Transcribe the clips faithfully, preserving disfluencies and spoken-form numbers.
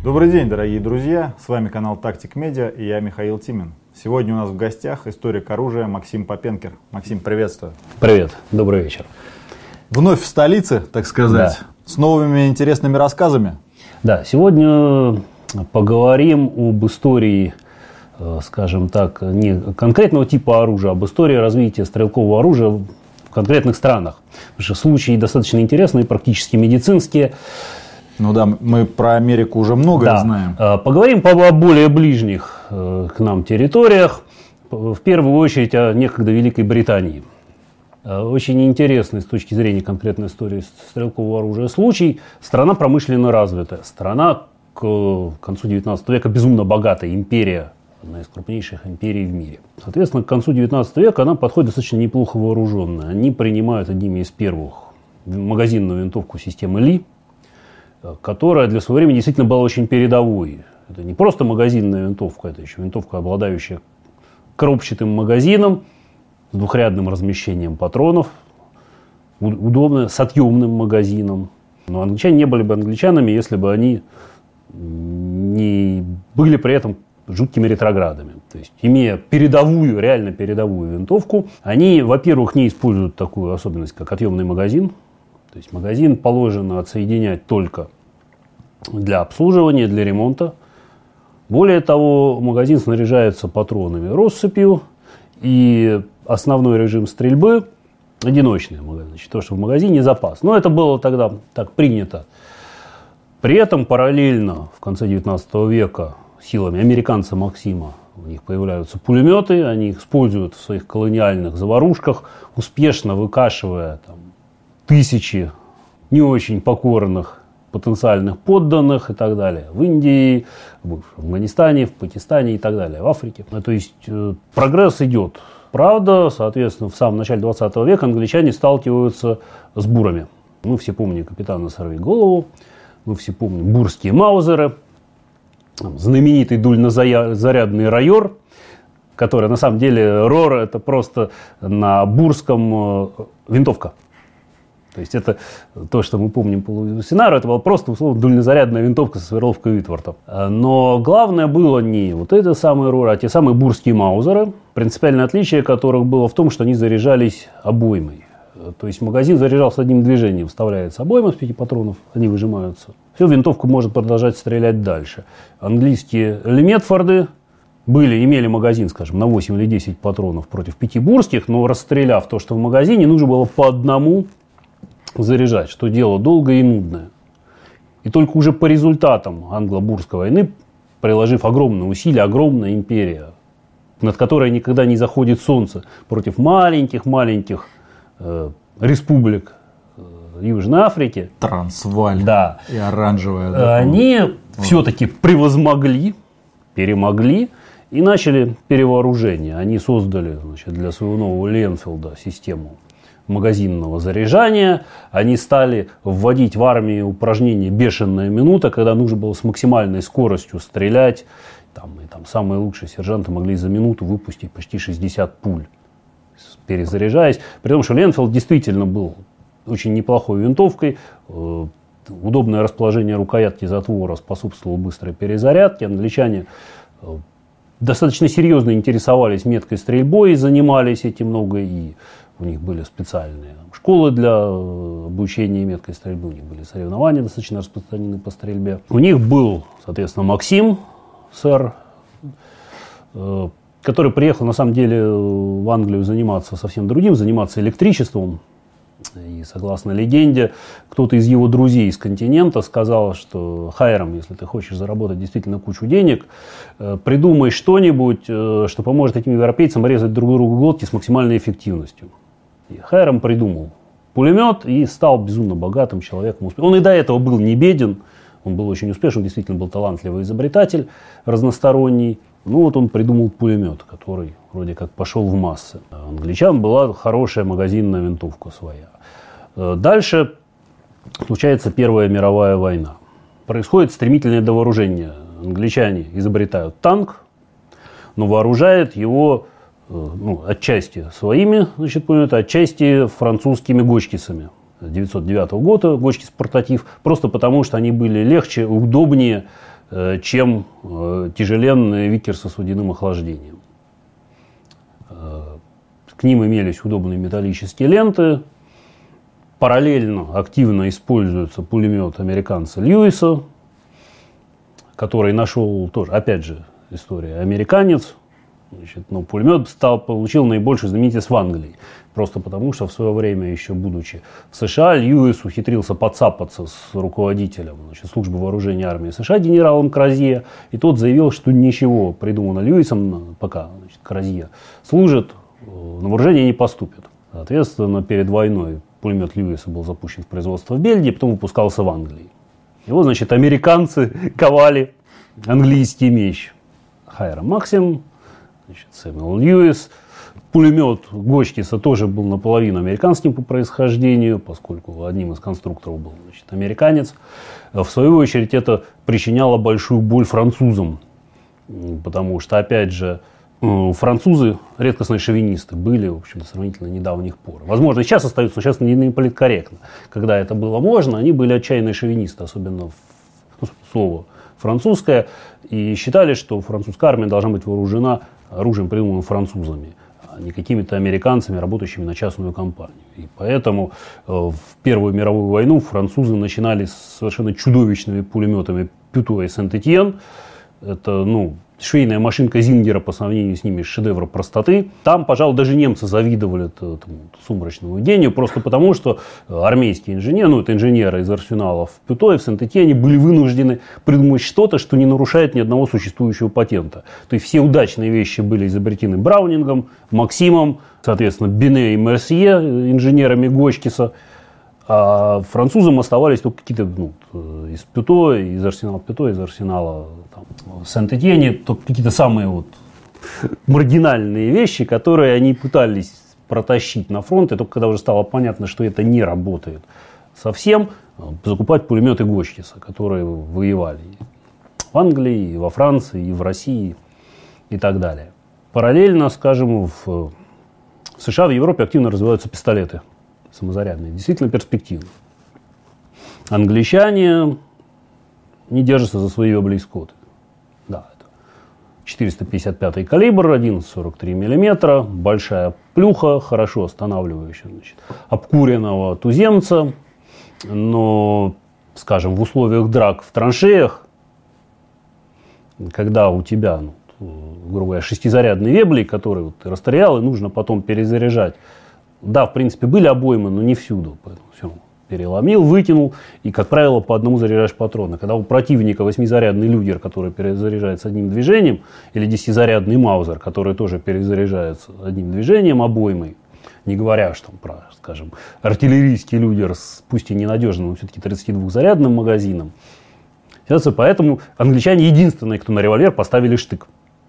Добрый день, дорогие друзья, с вами канал Тактик Медиа и я Михаил Тимин. Сегодня у нас в гостях историк оружия Максим Попенкер. Максим, приветствую. Привет, добрый вечер. Вновь в столице, так сказать, да. С новыми интересными рассказами. Да, сегодня поговорим об истории, скажем так, не конкретного типа оружия, а об истории развития стрелкового оружия в конкретных странах. Потому что случаи достаточно интересные, практически медицинские. Ну да, мы про Америку уже многое да. знаем. Поговорим о более ближних к нам территориях. В первую очередь о некогда Великой Британии. Очень интересный с точки зрения конкретной истории стрелкового оружия случай. Страна промышленно развитая. Страна к концу девятнадцатого века безумно богатая. Империя. Одна из крупнейших империй в мире. Соответственно, к концу девятнадцатого века она подходит достаточно неплохо вооруженная. Они принимают одними из первых магазинную винтовку системы Ли, которая для своего времени действительно была очень передовой. Это не просто магазинная винтовка, это еще винтовка, обладающая коробчатым магазином, с двухрядным размещением патронов, удобная, с отъемным магазином. Но англичане не были бы англичанами, если бы они не были при этом жуткими ретроградами. То есть, имея передовую, реально передовую винтовку, они, во-первых, не используют такую особенность, как отъемный магазин. То есть магазин положено отсоединять только для обслуживания, для ремонта. Более того, магазин снаряжается патронами россыпью, и основной режим стрельбы одиночный. Значит, то, что в магазине запас. Но это было тогда так принято. При этом параллельно в конце девятнадцатого века силами американца Максима у них появляются пулеметы, они их используют в своих колониальных заварушках, успешно выкашивая там тысячи не очень покорных потенциальных подданных и так далее. В Индии, в Афганистане, в Пакистане и так далее, в Африке. То есть э, прогресс идет. Правда, соответственно, в самом начале двадцатого века англичане сталкиваются с бурами. Мы все помним капитана Сорвиголову, мы все помним бурские маузеры, знаменитый дульнозарядный райор, который на самом деле рор это просто на бурском э, винтовка. То есть это то, что мы помним по Луисинару, это была просто условно дульнозарядная винтовка со сверловкой Уитворта. Но главное было не вот это самые роры, а те самые бурские маузеры, принципиальное отличие которых было в том, что они заряжались обоймой. То есть магазин заряжался одним движением, вставляется обойма с пяти патронов, они выжимаются. Все, винтовка может продолжать стрелять дальше. Английские Леметфорды были, имели магазин, скажем, на восемь или десять патронов против пяти бурских, но расстреляв то, что в магазине, нужно было по одному заряжать, что дело долгое и нудное. И только уже по результатам англо-бурской войны, приложив огромные усилия, огромная империя, над которой никогда не заходит солнце, против маленьких-маленьких э, республик э, Южной Африки. Трансваль да, и оранжевая. Да, они вот. все-таки превозмогли, перемогли и начали перевооружение. Они создали, значит, для своего нового Ленфилда систему магазинного заряжания. Они стали вводить в армии упражнение «Бешеная минута», когда нужно было с максимальной скоростью стрелять. Там, и там самые лучшие сержанты могли за минуту выпустить почти шестьдесят пуль, перезаряжаясь. При том, что Ленфилд действительно был очень неплохой винтовкой. Удобное расположение рукоятки затвора способствовало быстрой перезарядке. Англичане достаточно серьезно интересовались меткой стрельбой и занимались этим много. И у них были специальные школы для обучения меткой стрельбы, у них были соревнования достаточно распространены по стрельбе. У них был, соответственно, Максим, сэр, который приехал, на самом деле, в Англию заниматься совсем другим, заниматься электричеством. И, согласно легенде, кто-то из его друзей из континента сказал, что Хайрам, если ты хочешь заработать действительно кучу денег, придумай что-нибудь, что поможет этим европейцам резать друг другу глотки с максимальной эффективностью. И Хайрам придумал пулемет и стал безумно богатым человеком. Он и до этого был не беден, он был очень успешен, действительно был талантливый изобретатель, разносторонний. Ну вот он придумал пулемет, который вроде как пошел в массы. У англичан была хорошая магазинная винтовка своя. Дальше случается Первая мировая война. Происходит стремительное довооружение. Англичане изобретают танк, но вооружают его ну, отчасти своими, значит, пулеметы, отчасти французскими гочкисами. девятьсот девятого года, Гочкис портатив, просто потому что они были легче, удобнее, чем тяжеленные Виккерсы с водяным охлаждением. К ним имелись удобные металлические ленты. Параллельно активно используется пулемет американца Льюиса, который нашел тоже, опять же, история американец. Значит, но пулемет стал, получил наибольшую знаменитость в Англии. Просто потому, что в свое время, еще будучи в США, Льюис ухитрился подцапаться с руководителем, значит, службы вооружения армии США, генералом Кразье. И тот заявил, что ничего придумано Льюисом, пока значит, Кразье служит, на вооружение не поступит. Соответственно, перед войной пулемет Льюиса был запущен в производство в Бельгии, потом выпускался в Англии. Его, значит, американцы ковали английский меч. Хайрам Максим, значит, Сэмюэл Льюис. Пулемет Гочкиса тоже был наполовину американским по происхождению, поскольку одним из конструкторов был, значит, американец. В свою очередь это причиняло большую боль французам, потому что, опять же, французы редкостные шовинисты были, в общем, сравнительно недавних пор. Возможно, и сейчас остаются, но сейчас не политкорректно. Когда это было можно, они были отчаянные шовинисты, особенно в, ну, слово французское, и считали, что французская армия должна быть вооружена оружием, придуманным французами, а не какими-то американцами, работающими на частную компанию. И поэтому э, в Первую мировую войну французы начинали с совершенно чудовищными пулеметами Пюто и Сент-Этьен. Это, ну, швейная машинка Зингера по сравнению с ними шедевр простоты. Там, пожалуй, даже немцы завидовали этому сумрачному гению, просто потому, что армейские инженеры, ну, это инженеры из арсеналов Пюто и в Сент-Этьене были вынуждены придумать что-то, что не нарушает ни одного существующего патента. То есть все удачные вещи были изобретены Браунингом, Максимом, соответственно, Бине и Мерсье, инженерами Гочкиса. А французам оставались только какие-то, ну, из Пюто, из арсенала Пюто, из арсенала Сент-Этьене, только какие-то самые вот маргинальные вещи, которые они пытались протащить на фронт. И только когда уже стало понятно, что это не работает совсем, закупать пулеметы Гочкиса, которые воевали в Англии, и во Франции, и в России, и так далее. Параллельно, скажем, в, в США, в Европе активно развиваются пистолеты самозарядные, действительно перспективны. Англичане не держатся за свои облейскоты. Да, это четыреста пятьдесят пятый калибр, одиннадцать целых сорок три миллиметра, большая плюха, хорошо останавливающая, значит, обкуренного туземца. Но, скажем, в условиях драк в траншеях, когда у тебя, ну, грубо говоря, шестизарядный веблей, который вот ты расстрелял, и нужно потом перезаряжать. Да, в принципе, были обоймы, но не всюду. Поэтому все переломил, вытянул, и, как правило, по одному заряжаешь патроны. Когда у противника восьмизарядный люгер, который перезаряжается одним движением, или десятизарядный маузер, который тоже перезаряжается одним движением обоймой, не говоря что там про, скажем, артиллерийский люгер с, пусть и ненадежным, но все-таки тридцатидвухзарядным магазином. Поэтому англичане единственные, кто на револьвер поставили штык.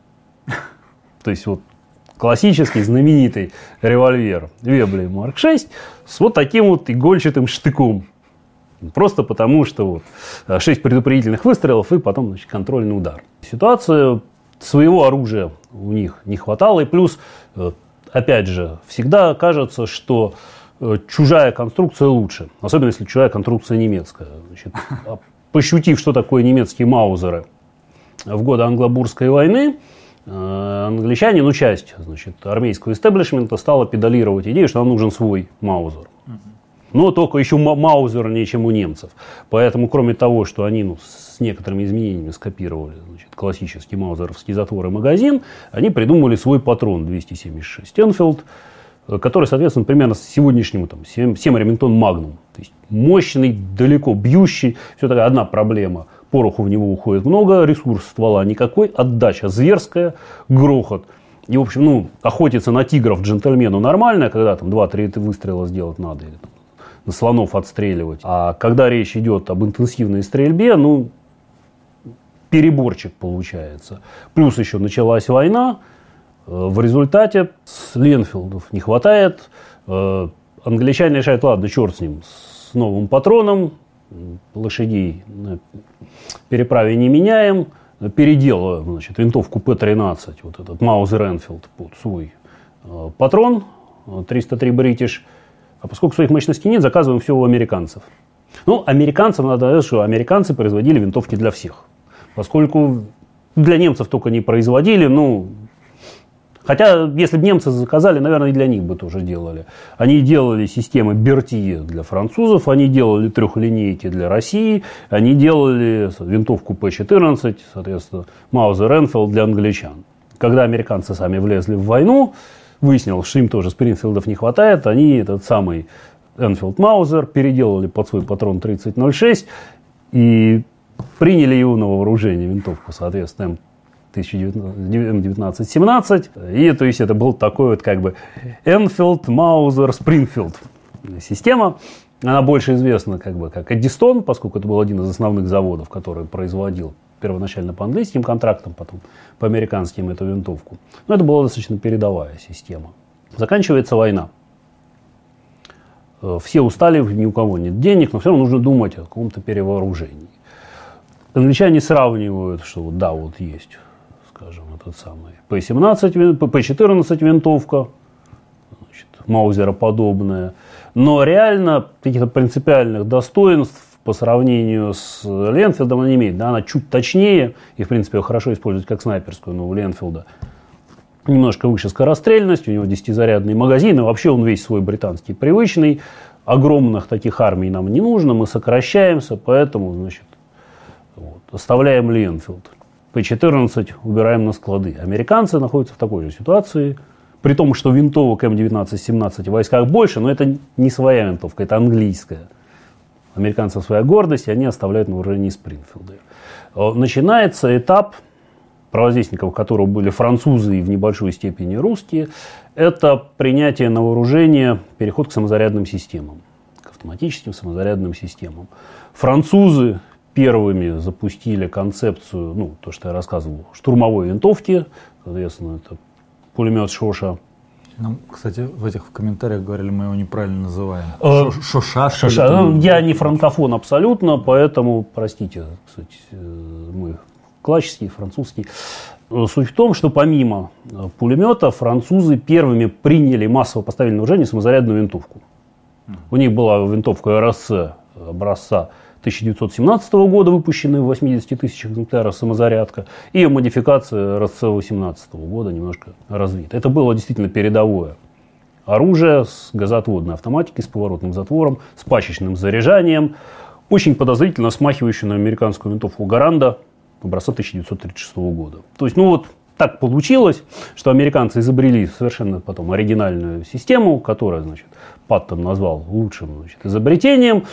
То есть вот классический знаменитый револьвер Веблей Марк шесть с вот таким вот игольчатым штыком. Просто потому, что вот шесть предупредительных выстрелов и потом, значит, контрольный удар. Ситуация, своего оружия у них не хватало. И плюс, опять же, всегда кажется, что чужая конструкция лучше. Особенно, если чужая конструкция немецкая. Значит, пощутив, что такое немецкие маузеры в годы Англобурской войны, англичане, ну, часть, значит, армейского истеблишмента стала педалировать идею, что нам нужен свой маузер. Но только еще маузернее, чем у немцев. Поэтому, кроме того, что они, ну, с некоторыми изменениями скопировали, значит, классический маузеровский затвор и магазин, они придумали свой патрон двести семьдесят шесть Энфилд, который, соответственно, примерно с сегодняшнему там, семь Ремингтон Магнум. То есть мощный, далеко бьющий. Все такая одна проблема. Пороху в него уходит много, ресурс ствола никакой, отдача зверская, грохот. И, в общем, ну, охотиться на тигров джентльмену нормально, когда там два-три выстрела сделать надо, или там, на слонов отстреливать. А когда речь идет об интенсивной стрельбе, ну, переборчик получается. Плюс еще началась война. В результате с Ленфилдов не хватает. Англичане решают, ладно, черт с ним, с новым патроном. Лошадей на переправе не меняем. Переделываем, значит, винтовку П тринадцать, вот этот Маузер Энфилд, под свой э, патрон, триста три British. А поскольку своих мощностей нет, заказываем все у американцев. Ну, американцам надо сказать, что американцы производили винтовки для всех. поскольку для немцев только не производили, ну, хотя, если бы немцы заказали, наверное, и для них бы тоже делали. Они делали системы Бертье для французов, они делали трехлинейки для России, они делали винтовку П четырнадцать, соответственно, Маузер-Энфилд для англичан. Когда американцы сами влезли в войну, выяснилось, что им тоже Спрингфилдов не хватает, они этот самый Энфилд Маузер переделали под свой патрон тридцать ноль шесть и приняли его на вооружение, винтовку, соответственно, эм девятнадцать семнадцать. И то есть это был такой вот как бы Энфилд, Маузер, Спрингфилд система. Она больше известна как бы как Эддистон, поскольку это был один из основных заводов, который производил первоначально по английским контрактам, потом по американским эту винтовку. Но это была достаточно передовая система. Заканчивается война. Все устали, ни у кого нет денег, но все равно нужно думать о каком-то перевооружении. Англичане сравнивают, что вот, да, вот есть, скажем, этот самый П семнадцать, П четырнадцать винтовка, значит, маузероподобная, но реально каких-то принципиальных достоинств по сравнению с Ленфилдом она не имеет. Да, она чуть точнее, и в принципе ее хорошо использовать как снайперскую, но у Ленфилда немножко выше скорострельность, у него десятизарядный магазин, и вообще он весь свой британский привычный. Огромных таких армий нам не нужно, мы сокращаемся, поэтому, значит, вот, оставляем Ленфилд. П четырнадцать убираем на склады. Американцы находятся в такой же ситуации, при том, что винтовок эм девятнадцать семнадцать в войсках больше, но это не своя винтовка, это английская. Американцев своя гордость, и они оставляют на вооружении Спрингфилды. Начинается этап, правозвестников которого были французы и в небольшой степени русские, это принятие на вооружение, переход к самозарядным системам, к автоматическим самозарядным системам. Французы первыми запустили концепцию, ну, то, что я рассказывал, штурмовой винтовки, соответственно, это пулемет Шоша. Нам, кстати, в этих комментариях говорили, мы его неправильно называем. Э, Шоша. Шоша. Ну, я не франкофон абсолютно, поэтому, простите, кстати, мы классический, французский. Суть в том, что помимо пулемета французы первыми приняли, массово поставили на вооружение самозарядную винтовку. У них была винтовка эр эс цэ образца тысяча девятьсот семнадцатого года, выпущенная в восьмидесяти тысячах экземпляров самозарядка, и модификация эр эс цэ восемнадцатого года, немножко развита. Это было действительно передовое оружие с газоотводной автоматикой, с поворотным затвором, с пачечным заряжанием, очень подозрительно смахивающее на американскую винтовку Гаранда образца тысяча девятьсот тридцать шестого года. То есть, ну вот так получилось, что американцы изобрели совершенно потом оригинальную систему, которая, значит, Паттон назвал лучшим, значит, изобретением,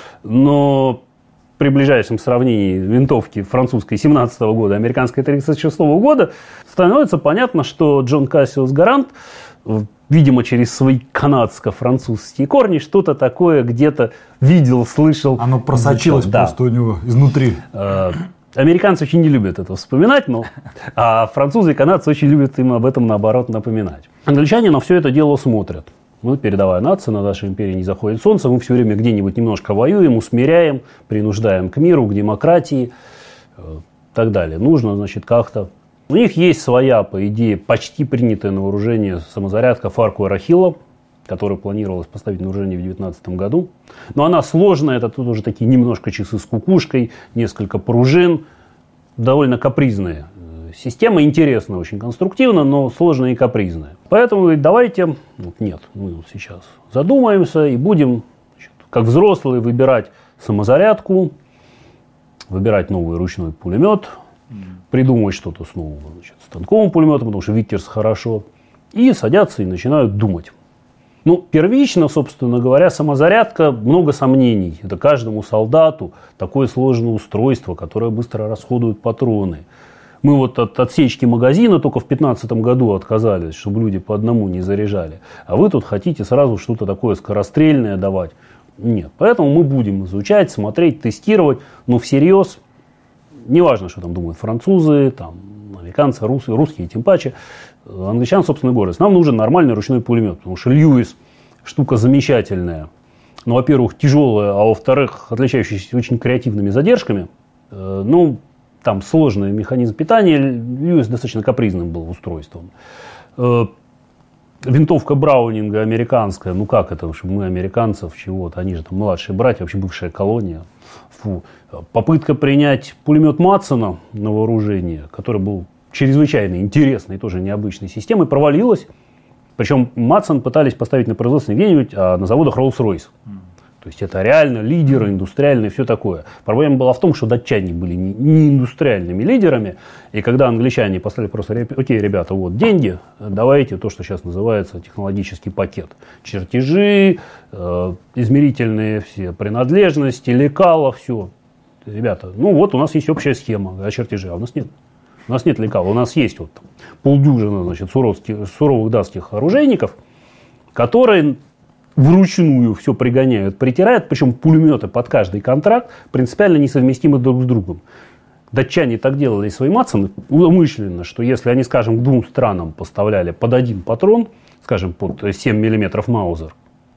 но при ближайшем сравнении винтовки французской семнадцатого года, американской тридцать шестого года, становится понятно, что Джон Кассиус Гаранд, видимо, через свои канадско-французские корни, что-то такое где-то видел, слышал. Оно просочилось да. просто у него изнутри. Американцы очень не любят это вспоминать, но а французы и канадцы очень любят им об этом, наоборот, напоминать. Англичане на все это дело смотрят. Мы, передовая нация, на нашей империи не заходит солнце, мы все время где-нибудь немножко воюем, усмиряем, принуждаем к миру, к демократии и так далее. Нужно, значит, как-то... У них есть своя, по идее, почти принятая на вооружение самозарядка Фаркуэра Хилла, которую планировалось поставить на вооружение в две тысячи девятнадцатом году. Но она сложная, это тут уже такие немножко часы с кукушкой, несколько пружин, довольно капризная система, интересная, очень конструктивно, но сложная и капризная. Поэтому давайте, вот нет, мы вот сейчас задумаемся и будем, значит, как взрослые, выбирать самозарядку, выбирать новый ручной пулемет, придумывать что-то с новым, значит, станковым пулеметом, потому что Виттерс хорошо, и садятся и начинают думать. Ну, первично, собственно говоря, самозарядка, много сомнений. Это каждому солдату такое сложное устройство, которое быстро расходует патроны. Мы вот от отсечки магазина только в две тысячи пятнадцатом году отказались, чтобы люди по одному не заряжали. А вы тут хотите сразу что-то такое скорострельное давать. Нет. Поэтому мы будем изучать, смотреть, тестировать, но всерьез. Неважно, что там думают французы, там, американцы, русские, русские, тем паче. Англичан, собственно, гордость. Нам нужен нормальный ручной пулемет, потому что Льюис штука замечательная. Ну, во-первых, тяжелая, а во-вторых, отличающаяся очень креативными задержками. Ну, там сложный механизм питания. Льюис достаточно капризным был устройством. Винтовка Браунинга американская, ну как это, чтобы мы американцев чего-то, они же там младшие братья, вообще бывшая колония. Фу. Попытка принять пулемет Матсона на вооружение, который был чрезвычайно интересной, тоже необычной системой, провалилась. Причем Матсон пытались поставить на производство не где-нибудь, а на заводах Rolls-Royce. То есть это реально лидеры, индустриальные, все такое. Проблема была в том, что датчане были не, не индустриальными лидерами. И когда англичане поставили просто, окей, ребята, вот деньги, давайте то, что сейчас называется технологический пакет. Чертежи, э, измерительные все принадлежности, лекала, все. Ребята, ну вот у нас есть общая схема, а чертежи, а у нас нет. У нас нет лекала, у нас есть вот полдюжины, значит, суровских, суровых датских оружейников, которые вручную все пригоняют, притирают, причем пулеметы под каждый контракт принципиально несовместимы друг с другом. Датчане так делали свои Матсоны умышленно, что если они, скажем, к двум странам поставляли под один патрон, скажем, под семь миллиметров Маузер,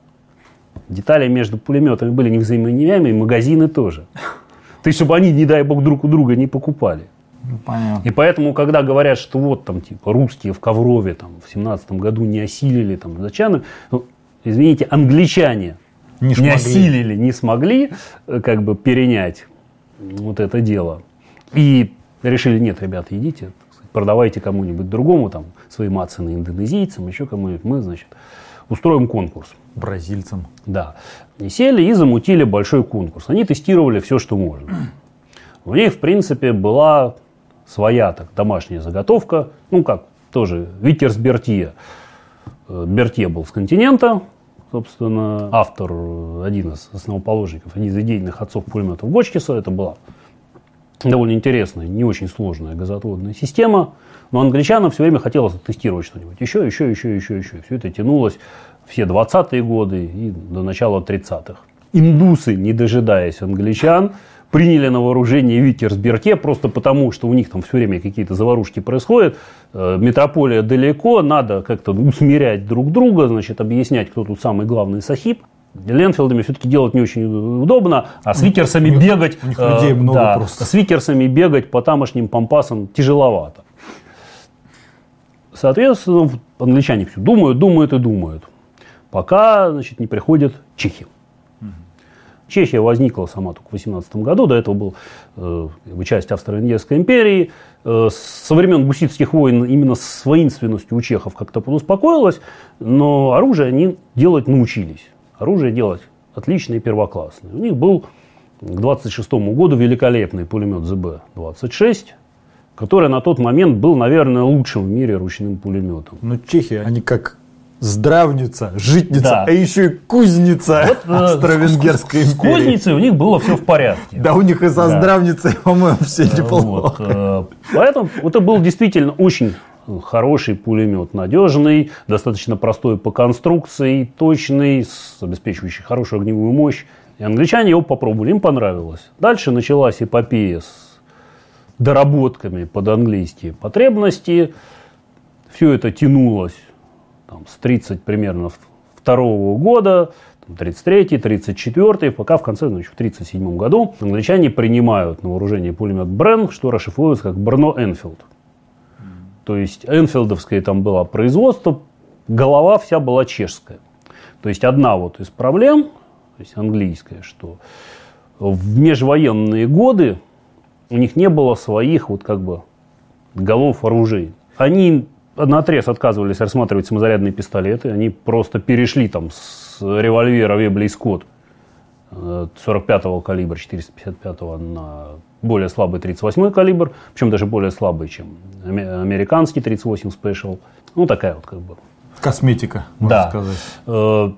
детали между пулеметами были невзаимозаменяемы, и магазины тоже. То есть, чтобы они, не дай бог, друг у друга не покупали. Понятно. И поэтому, когда говорят, что вот там типа русские в Коврове там, в семнадцатом году не осилили там, датчаны, ну, извините, англичане не, не осилили, не смогли как бы перенять вот это дело. И решили, нет, ребята, идите, продавайте кому-нибудь другому, там, свои Матсоны индонезийцам, еще кому-нибудь, мы, значит, устроим конкурс. Бразильцам. Да. И сели и замутили большой конкурс. Они тестировали все, что можно. У них, в принципе, была своя так, домашняя заготовка, ну как, тоже Викерс Бертье. Бертье был с континента, собственно, автор, один из основоположников, один из идейных отцов пулеметов Гочкиса. Это была довольно интересная, не очень сложная газоотводная система. Но англичанам все время хотелось тестировать что-нибудь. Еще, еще, еще, еще, еще. Все это тянулось все двадцатые годы и до начала тридцатых. Индусы, не дожидаясь англичан, приняли на вооружение Викерс Бертье просто потому, что у них там все время какие-то заварушки происходят. Метрополия далеко, надо как-то усмирять друг друга, значит, объяснять, кто тут самый главный сахиб. Ленфилдами все-таки делать не очень удобно, а с Викерсами у них, бегать, у них людей много да, просто. с Викерсами бегать по тамошним пампасам тяжеловато. Соответственно, англичане все думают, думают и думают, пока, значит, не приходит Чехия. Чехия возникла сама только в восемнадцатом году, до этого был э, часть Австро-Венгерской империи. Э, со времен гуситских войн именно с воинственностью у чехов как-то подуспокоилось, но оружие они делать научились. Оружие делать отличное и первоклассное. У них был к двадцать шестому году великолепный пулемет зэ бэ двадцать шесть, который на тот момент был, наверное, лучшим в мире ручным пулеметом. Ну, чехи, они как здравница, житница, да. а еще и кузница вот, Австро-Венгерской империи. С кузницей у них было все в порядке. Да, у них и со да. здравницей, по-моему, все неплохо. Вот. Поэтому это был действительно очень хороший пулемет, надежный, достаточно простой по конструкции, точный, обеспечивающий хорошую огневую мощь. И англичане его попробовали, им понравилось. Дальше началась эпопея с доработками под английские потребности. Все это тянулось там, с тридцать примерно второго года, тридцать третий, тридцать четвёртый, пока в конце, значит, в тридцать седьмом году англичане принимают на вооружение пулемет Брен, что расшифруется как Брно Энфилд. То есть энфилдовское там было производство, голова вся была чешская. То есть одна вот из проблем, то есть английская, что в межвоенные годы у них не было своих вот как бы голов оружия. Они наотрез отказывались рассматривать самозарядные пистолеты, они просто перешли там с револьвера Вебли и Скотт сорок пятого калибра, четыреста пятьдесят пятого на более слабый тридцать восьмой калибр, причем даже более слабый, чем американский тридцать восемь Special. Ну, такая вот как бы... Косметика, можно да. сказать.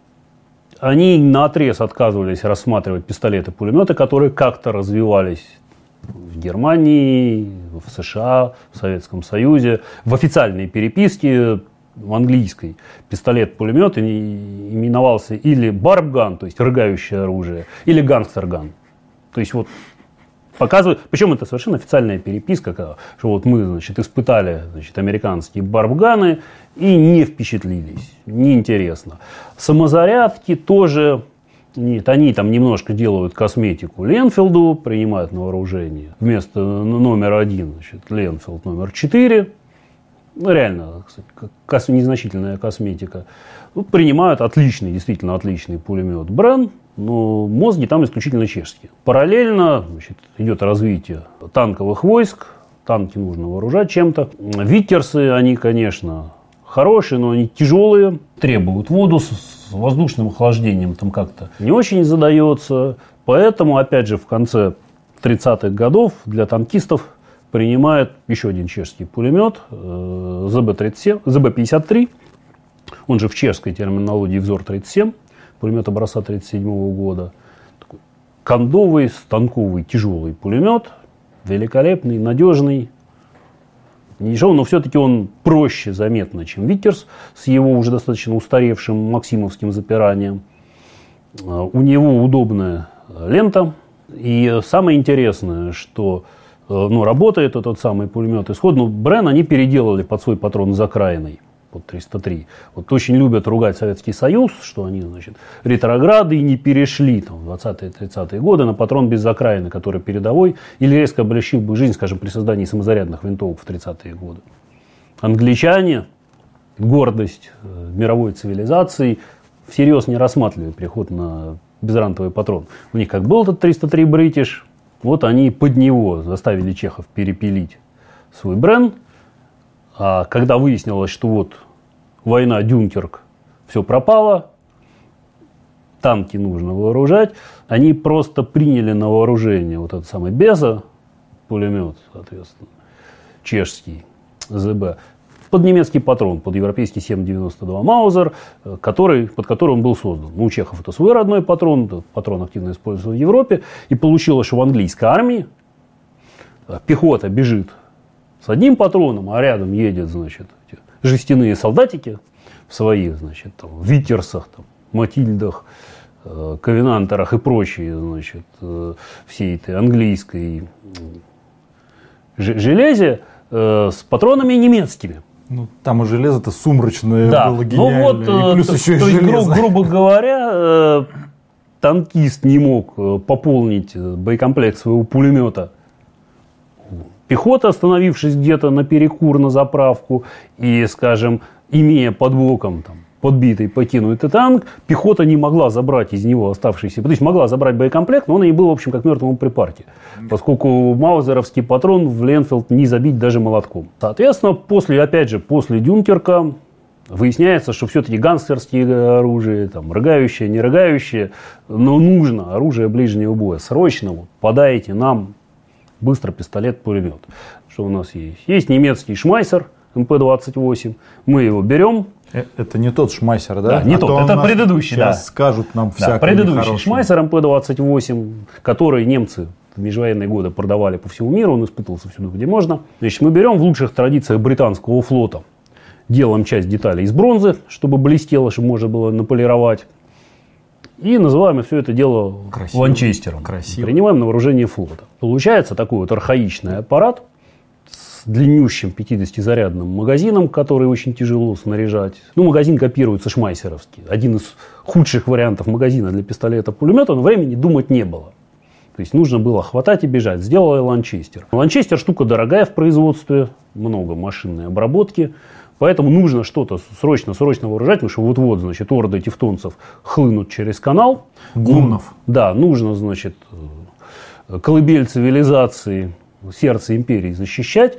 Они наотрез отказывались рассматривать пистолеты-пулеметы, которые как-то развивались в Германии, в США, в Советском Союзе. В официальной переписке в английской пистолет-пулемет именовался или барбган, то есть рыгающее оружие, или гангстерган. То есть вот показывают, причем это совершенно официальная переписка, что вот мы, значит, испытали, значит, американские барбганы и не впечатлились, неинтересно. Самозарядки тоже, нет, они там немножко делают косметику Ленфилду, принимают на вооружение. Вместо номера один, значит, Ленфилд номер четыре. ну, реально, кстати, незначительная косметика. Ну, принимают отличный, действительно отличный пулемет Брен, но мозги там исключительно чешские. Параллельно, значит, идет развитие танковых войск, танки нужно вооружать чем-то. Виттерсы, они, конечно, хорошие, но они тяжелые, требуют воду с воздушным охлаждением, там как-то не очень задается. Поэтому, опять же, в конце тридцатых годов для танкистов принимает еще один чешский пулемет зэ бэ тридцать семь, зэ бэ пятьдесят три, он же в чешской терминологии взор тридцать семь, пулемет образца тридцать седьмого года. Такой кондовый, станковый, тяжелый пулемет, великолепный, надежный. Не дешевый, но все-таки он проще заметно, чем Виттерс с его уже достаточно устаревшим максимовским запиранием. У него удобная лента. И самое интересное, что ну, работает этот самый пулемет исходно. Брен они переделали под свой патрон с окраиной, под триста три. Вот очень любят ругать Советский Союз, что они, значит, ретрограды и не перешли там, в двадцатые-тридцатые годы на патрон без окраины, который передовой, или резко облегчил бы жизнь, скажем, при создании самозарядных винтовок в тридцатые годы. Англичане, гордость мировой цивилизации, всерьез не рассматривали переход на безрантовый патрон. У них как был этот триста три British, вот они под него заставили чехов перепилить свой Брен. А когда выяснилось, что вот война, Дюнкерк, все пропало, танки нужно вооружать, они просто приняли на вооружение вот этот самый Беза, пулемет, соответственно, чешский, зэ бэ, под немецкий патрон, под европейский семь девяносто два Маузер, который, под который он был создан. Ну, у чехов это свой родной патрон, патрон активно используется в Европе. И получилось, что в английской армии пехота бежит с одним патроном, а рядом едет, значит, эти жестяные солдатики в своих, значит, там, Виттерсах, там, Матильдах, э, Ковенантерах и прочие, значит, э, всей этой английской железе э, с патронами немецкими. Ну, там и железо-то сумрачное да. было гениально. Ну, вот, и плюс то, еще то и есть, железо. гру- грубо говоря, э, танкист не мог пополнить боекомплект своего пулемета. Пехота, остановившись где-то на перекур, на заправку, и, скажем, имея под боком там, подбитый, покинутый танк, пехота не могла забрать из него оставшийся, то есть могла забрать боекомплект, но он и был, в общем, как мертвому припарке, поскольку маузеровский патрон в Ленфилд не забить даже молотком. Соответственно, после, опять же, после Дюнкерка выясняется, что все-таки гангстерские оружия, там, рыгающие, не рыгающие, но нужно оружие ближнего боя. Срочно вот, подайте нам быстро пистолет-пулемет. Что у нас есть? Есть немецкий Шмайсер эм пэ двадцать восемь. Мы его берем. Это не тот Шмайсер, да? Да, не а тот, это предыдущий. Сейчас да. скажут нам всякое да, предыдущий нехорошее. Шмайсер эм пэ двадцать восемь, который немцы в межвоенные годы продавали по всему миру, он испытывался всюду, где можно. Значит, мы берем в лучших традициях британского флота, делаем часть деталей из бронзы, чтобы блестело, чтобы можно было наполировать. И называем все это дело Красиво. Ланчестером. Красиво. Принимаем на вооружение флота. Получается такой вот архаичный аппарат с длиннющим пятидесятизарядным магазином, который очень тяжело снаряжать. Ну, магазин копируется шмайсеровский. Один из худших вариантов магазина для пистолета-пулемета, но времени думать не было. То есть нужно было хватать и бежать. Сделали Ланчестер. Ланчестер штука дорогая в производстве, много машинной обработки. Поэтому нужно что-то срочно-срочно вооружать, потому что вот-вот, значит, орды тевтонцев хлынут через канал. Гуннов. Да, нужно, значит, колыбель цивилизации, сердце империи защищать.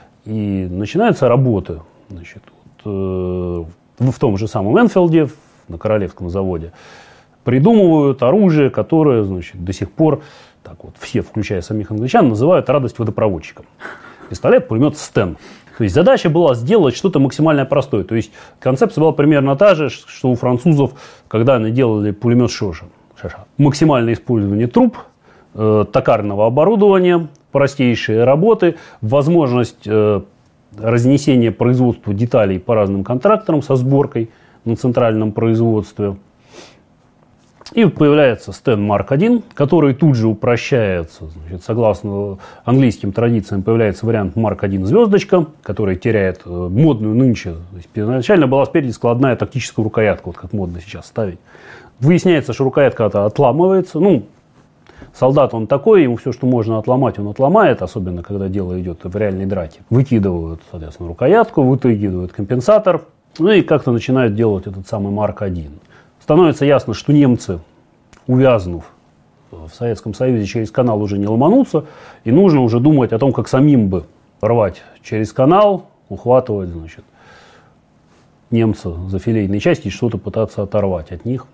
И начинаются работы. Значит, вот, э, в том же самом Энфилде, на Королевском заводе, придумывают оружие, которое, значит, до сих пор, так вот, все, включая самих англичан, называют радость водопроводчиком. Пистолет, пулемет, Стен. То есть задача была сделать что-то максимально простое. То есть концепция была примерно та же, что у французов, когда они делали пулемет Шоша. Максимальное использование труб, э, токарного оборудования, простейшие работы, возможность э, разнесения производства деталей по разным контракторам со сборкой на центральном производстве. И появляется Стен Марк один, который тут же упрощается. Значит, согласно английским традициям появляется вариант Марк один звездочка, который теряет модную нынче. То есть, первоначально была спереди складная тактическая рукоятка, вот как модно сейчас ставить. Выясняется, что рукоятка отламывается. Ну, Солдат он такой, ему все, что можно отломать, он отломает, особенно когда дело идет в реальной драке. Выкидывают, соответственно, рукоятку, вытягивают компенсатор, ну и как-то начинают делать этот самый Марк один. Становится ясно, что немцы, увязнув в Советском Союзе, через канал уже не ломанутся, и нужно уже думать о том, как самим бы рвать через канал, ухватывать, значит, немца за филейные части и что-то пытаться оторвать от них,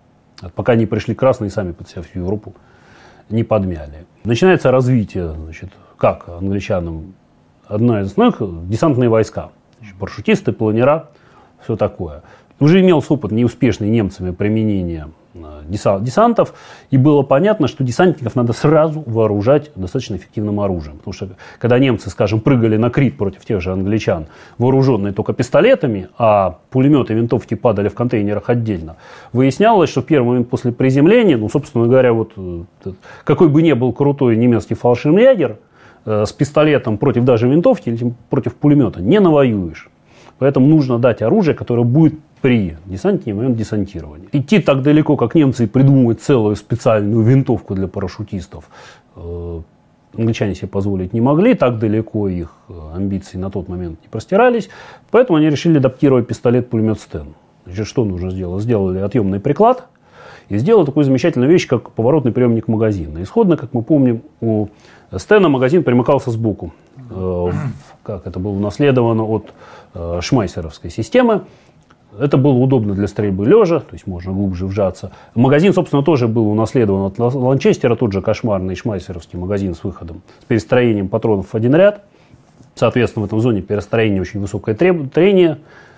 пока не пришли красные сами под себя всю Европу не подмяли. Начинается развитие, значит, как англичанам, одна из основных – десантные войска, значит, парашютисты, планера, все такое. Уже имелся опыт неуспешный немцами применения десантов, и было понятно, что десантников надо сразу вооружать достаточно эффективным оружием. Потому что когда немцы, скажем, прыгали на Крит против тех же англичан, вооруженные только пистолетами, а пулеметы и винтовки падали в контейнерах отдельно, выяснялось, что в первый момент после приземления, ну, собственно говоря, вот какой бы ни был крутой немецкий фальшемъегер, с пистолетом против даже винтовки или против пулемета не навоюешь. Поэтому нужно дать оружие, которое будет при десанте в момент десантирования. Идти так далеко, как немцы, и придумывать целую специальную винтовку для парашютистов, э, англичане себе позволить не могли. Так далеко их амбиции на тот момент не простирались. Поэтому они решили адаптировать пистолет-пулемет Стен. Значит, что нужно сделать? Сделали отъемный приклад и сделали такую замечательную вещь, как поворотный приемник магазина. Исходно, как мы помним, у Стена магазин примыкался сбоку. Э, как это было унаследовано от э, шмайсеровской системы. Это было удобно для стрельбы лежа, то есть можно глубже вжаться. Магазин, собственно, тоже был унаследован от Ланчестера, тот же кошмарный шмайсеровский магазин с выходом, с перестроением патронов в один ряд. Соответственно, в этом зоне перестроения очень высокое трение,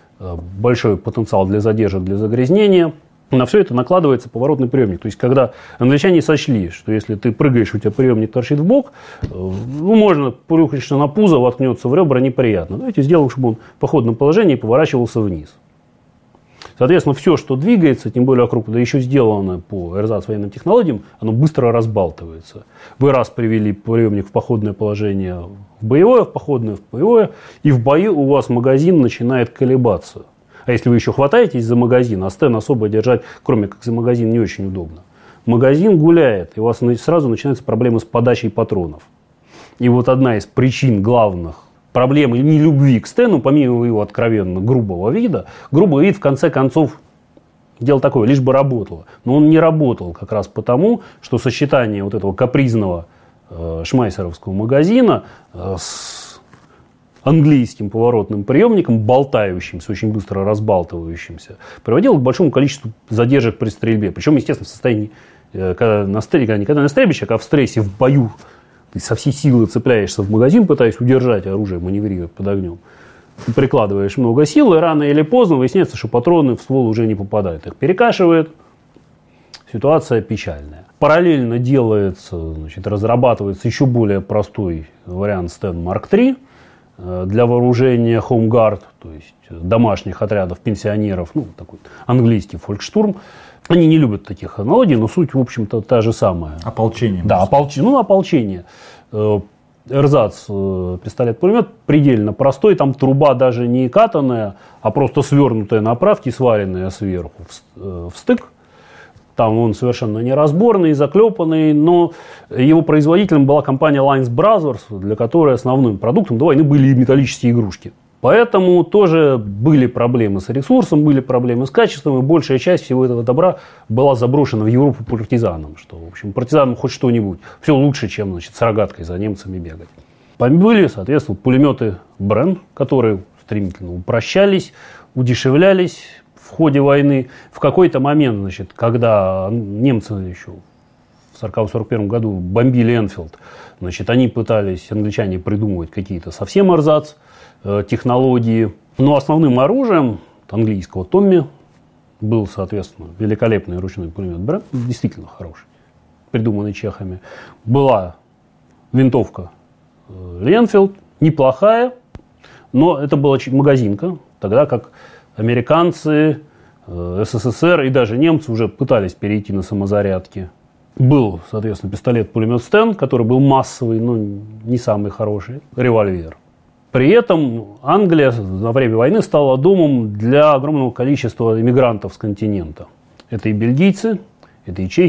большой потенциал для задержек, для загрязнения. На все это накладывается поворотный приемник. То есть, когда англичане сочли, что если ты прыгаешь, у тебя приемник торчит в бок, ну, можно плюхнешься на пузо, воткнется в ребра, неприятно. Давайте сделаем, чтобы он в походном положении поворачивался вниз. Соответственно, все, что двигается, тем более вокруг, да еще сделано по эрзац военным технологиям, оно быстро разбалтывается. Вы раз привели приемник в походное положение в боевое, в походное в боевое, и в бою у вас магазин начинает колебаться. А если вы еще хватаетесь за магазин, а Стен особо держать, кроме как за магазин, не очень удобно. Магазин гуляет, и у вас сразу начинаются проблемы с подачей патронов. И вот одна из причин главных проблемы нелюбви к Стену, помимо его откровенно грубого вида, грубый вид в конце концов дело такое, лишь бы работало. Но он не работал как раз потому, что сочетание вот этого капризного э, шмайсеровского магазина э, с английским поворотным приемником, болтающимся, очень быстро разбалтывающимся, приводило к большому количеству задержек при стрельбе. Причем, естественно, в состоянии, э, когда на стрельбе, не когда на стрельбище, а в стрессе, в бою. Ты со всей силы цепляешься в магазин, пытаясь удержать оружие, маневрируя под огнем. Ты прикладываешь много сил, и рано или поздно выясняется, что патроны в ствол уже не попадают. Их перекашивает. Ситуация печальная. Параллельно делается, значит, разрабатывается еще более простой вариант Стен Марк три для вооружения Home Guard, то есть домашних отрядов пенсионеров, ну, такой английский фолькштурм. Они не любят таких аналогий, но суть, в общем-то, та же самая. Ополчение. Да, ополч... ну, ополчение. Эрзац, пистолет-пулемет предельно простой. Там труба даже не катанная, а просто свернутая на оправке, сваренная сверху в стык. Там он совершенно неразборный, заклепанный, но его производителем была компания Lines Brothers, для которой основным продуктом до войны были металлические игрушки. Поэтому тоже были проблемы с ресурсом, были проблемы с качеством, и большая часть всего этого добра была заброшена в Европу партизанам. Что, в общем, партизанам хоть что-нибудь. Все лучше, чем, значит, с рогаткой за немцами бегать. Были, соответственно, пулеметы Брен, которые стремительно упрощались, удешевлялись в ходе войны. В какой-то момент, значит, когда немцы еще в сороковом-сорок первом году бомбили Энфилд, значит, они пытались, англичане, придумывать какие-то совсем эрзац технологии. Но основным оружием английского Томми был, соответственно, великолепный ручной пулемет Брен, действительно хороший, придуманный чехами. Была винтовка Ленфилд, неплохая, но это была магазинка, тогда как американцы, СССР и даже немцы уже пытались перейти на самозарядки. Был, соответственно, пистолет-пулемет Стен, который был массовый, но не самый хороший, револьвер. При этом Англия на время войны стала домом для огромного количества иммигрантов с континента. Это и бельгийцы, это и чехи,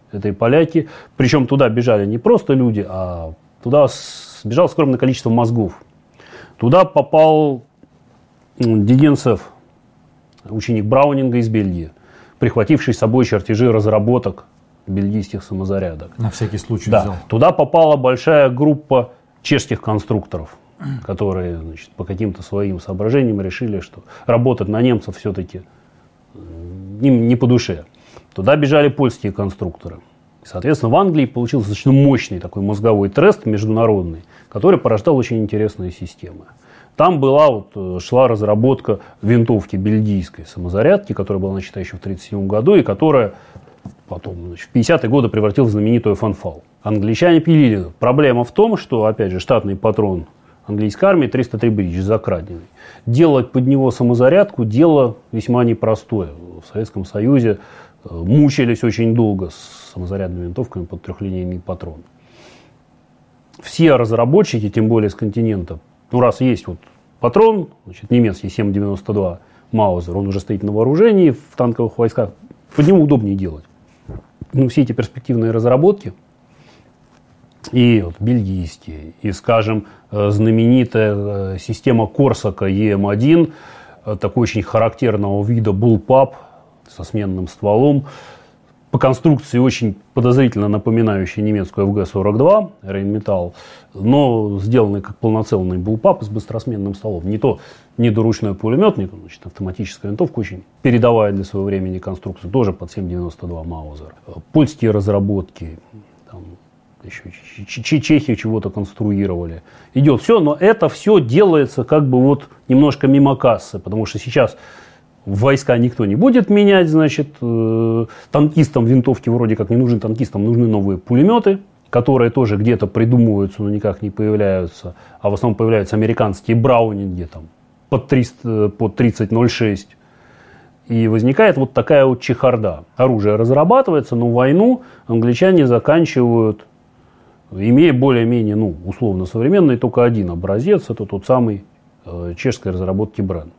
Это и поляки. Причем туда бежали не просто люди, а туда сбежало скромное количество мозгов. Туда попал Диденцев, ученик Браунинга из Бельгии, прихвативший с собой чертежи разработок бельгийских самозарядок. На всякий случай да. взял. Туда попала большая группа чешских конструкторов, которые, значит, по каким-то своим соображениям решили, что работать на немцев все-таки им не по душе. Туда бежали польские конструкторы. Соответственно, в Англии получился достаточно мощный такой мозговой трест международный, который порождал очень интересные системы. Там была, вот, шла разработка винтовки бельгийской самозарядки, которая была начата еще в тысяча девятьсот тридцать седьмом году и которая потом, значит, в пятидесятые годы превратилась в знаменитую эф эн эф эл. Англичане пилили. Проблема в том, что, опять же, штатный патрон английской армии триста три Бридж закраденный. Делать под него самозарядку дело весьма непростое. В Советском Союзе мучились очень долго с самозарядными винтовками под трехлинейный патрон. Все разработчики, тем более с континента, ну раз есть вот патрон, значит, немецкий семь девяносто два Маузер, он уже стоит на вооружении в танковых войсках, под него удобнее делать. Ну, все эти перспективные разработки, и вот, бельгийские, и, скажем, знаменитая система Корсака и эм один, такой очень характерного вида буллпап со сменным стволом, по конструкции очень подозрительно напоминающий немецкую эф гэ сорок два, Rheinmetall, но сделанный как полноценный буллпап с быстросменным стволом. Не то недоручной пулемет, не то, значит, автоматическая винтовка, очень передовая для своего времени конструкция, тоже под семь девяносто два Маузер. Польские разработки, там, еще чехи чего-то конструировали. Идет все, но это все делается как бы вот немножко мимо кассы, потому что сейчас войска никто не будет менять, значит, э, танкистам винтовки вроде как не нужны, танкистам нужны новые пулеметы, которые тоже где-то придумываются, но никак не появляются, а в основном появляются американские браунинги там, под, триста, под тридцать ноль шесть. И возникает вот такая вот чехарда. Оружие разрабатывается, но войну англичане заканчивают, имея более-менее, ну, условно современный, только один образец, это тот самый э, чешской разработки Брен.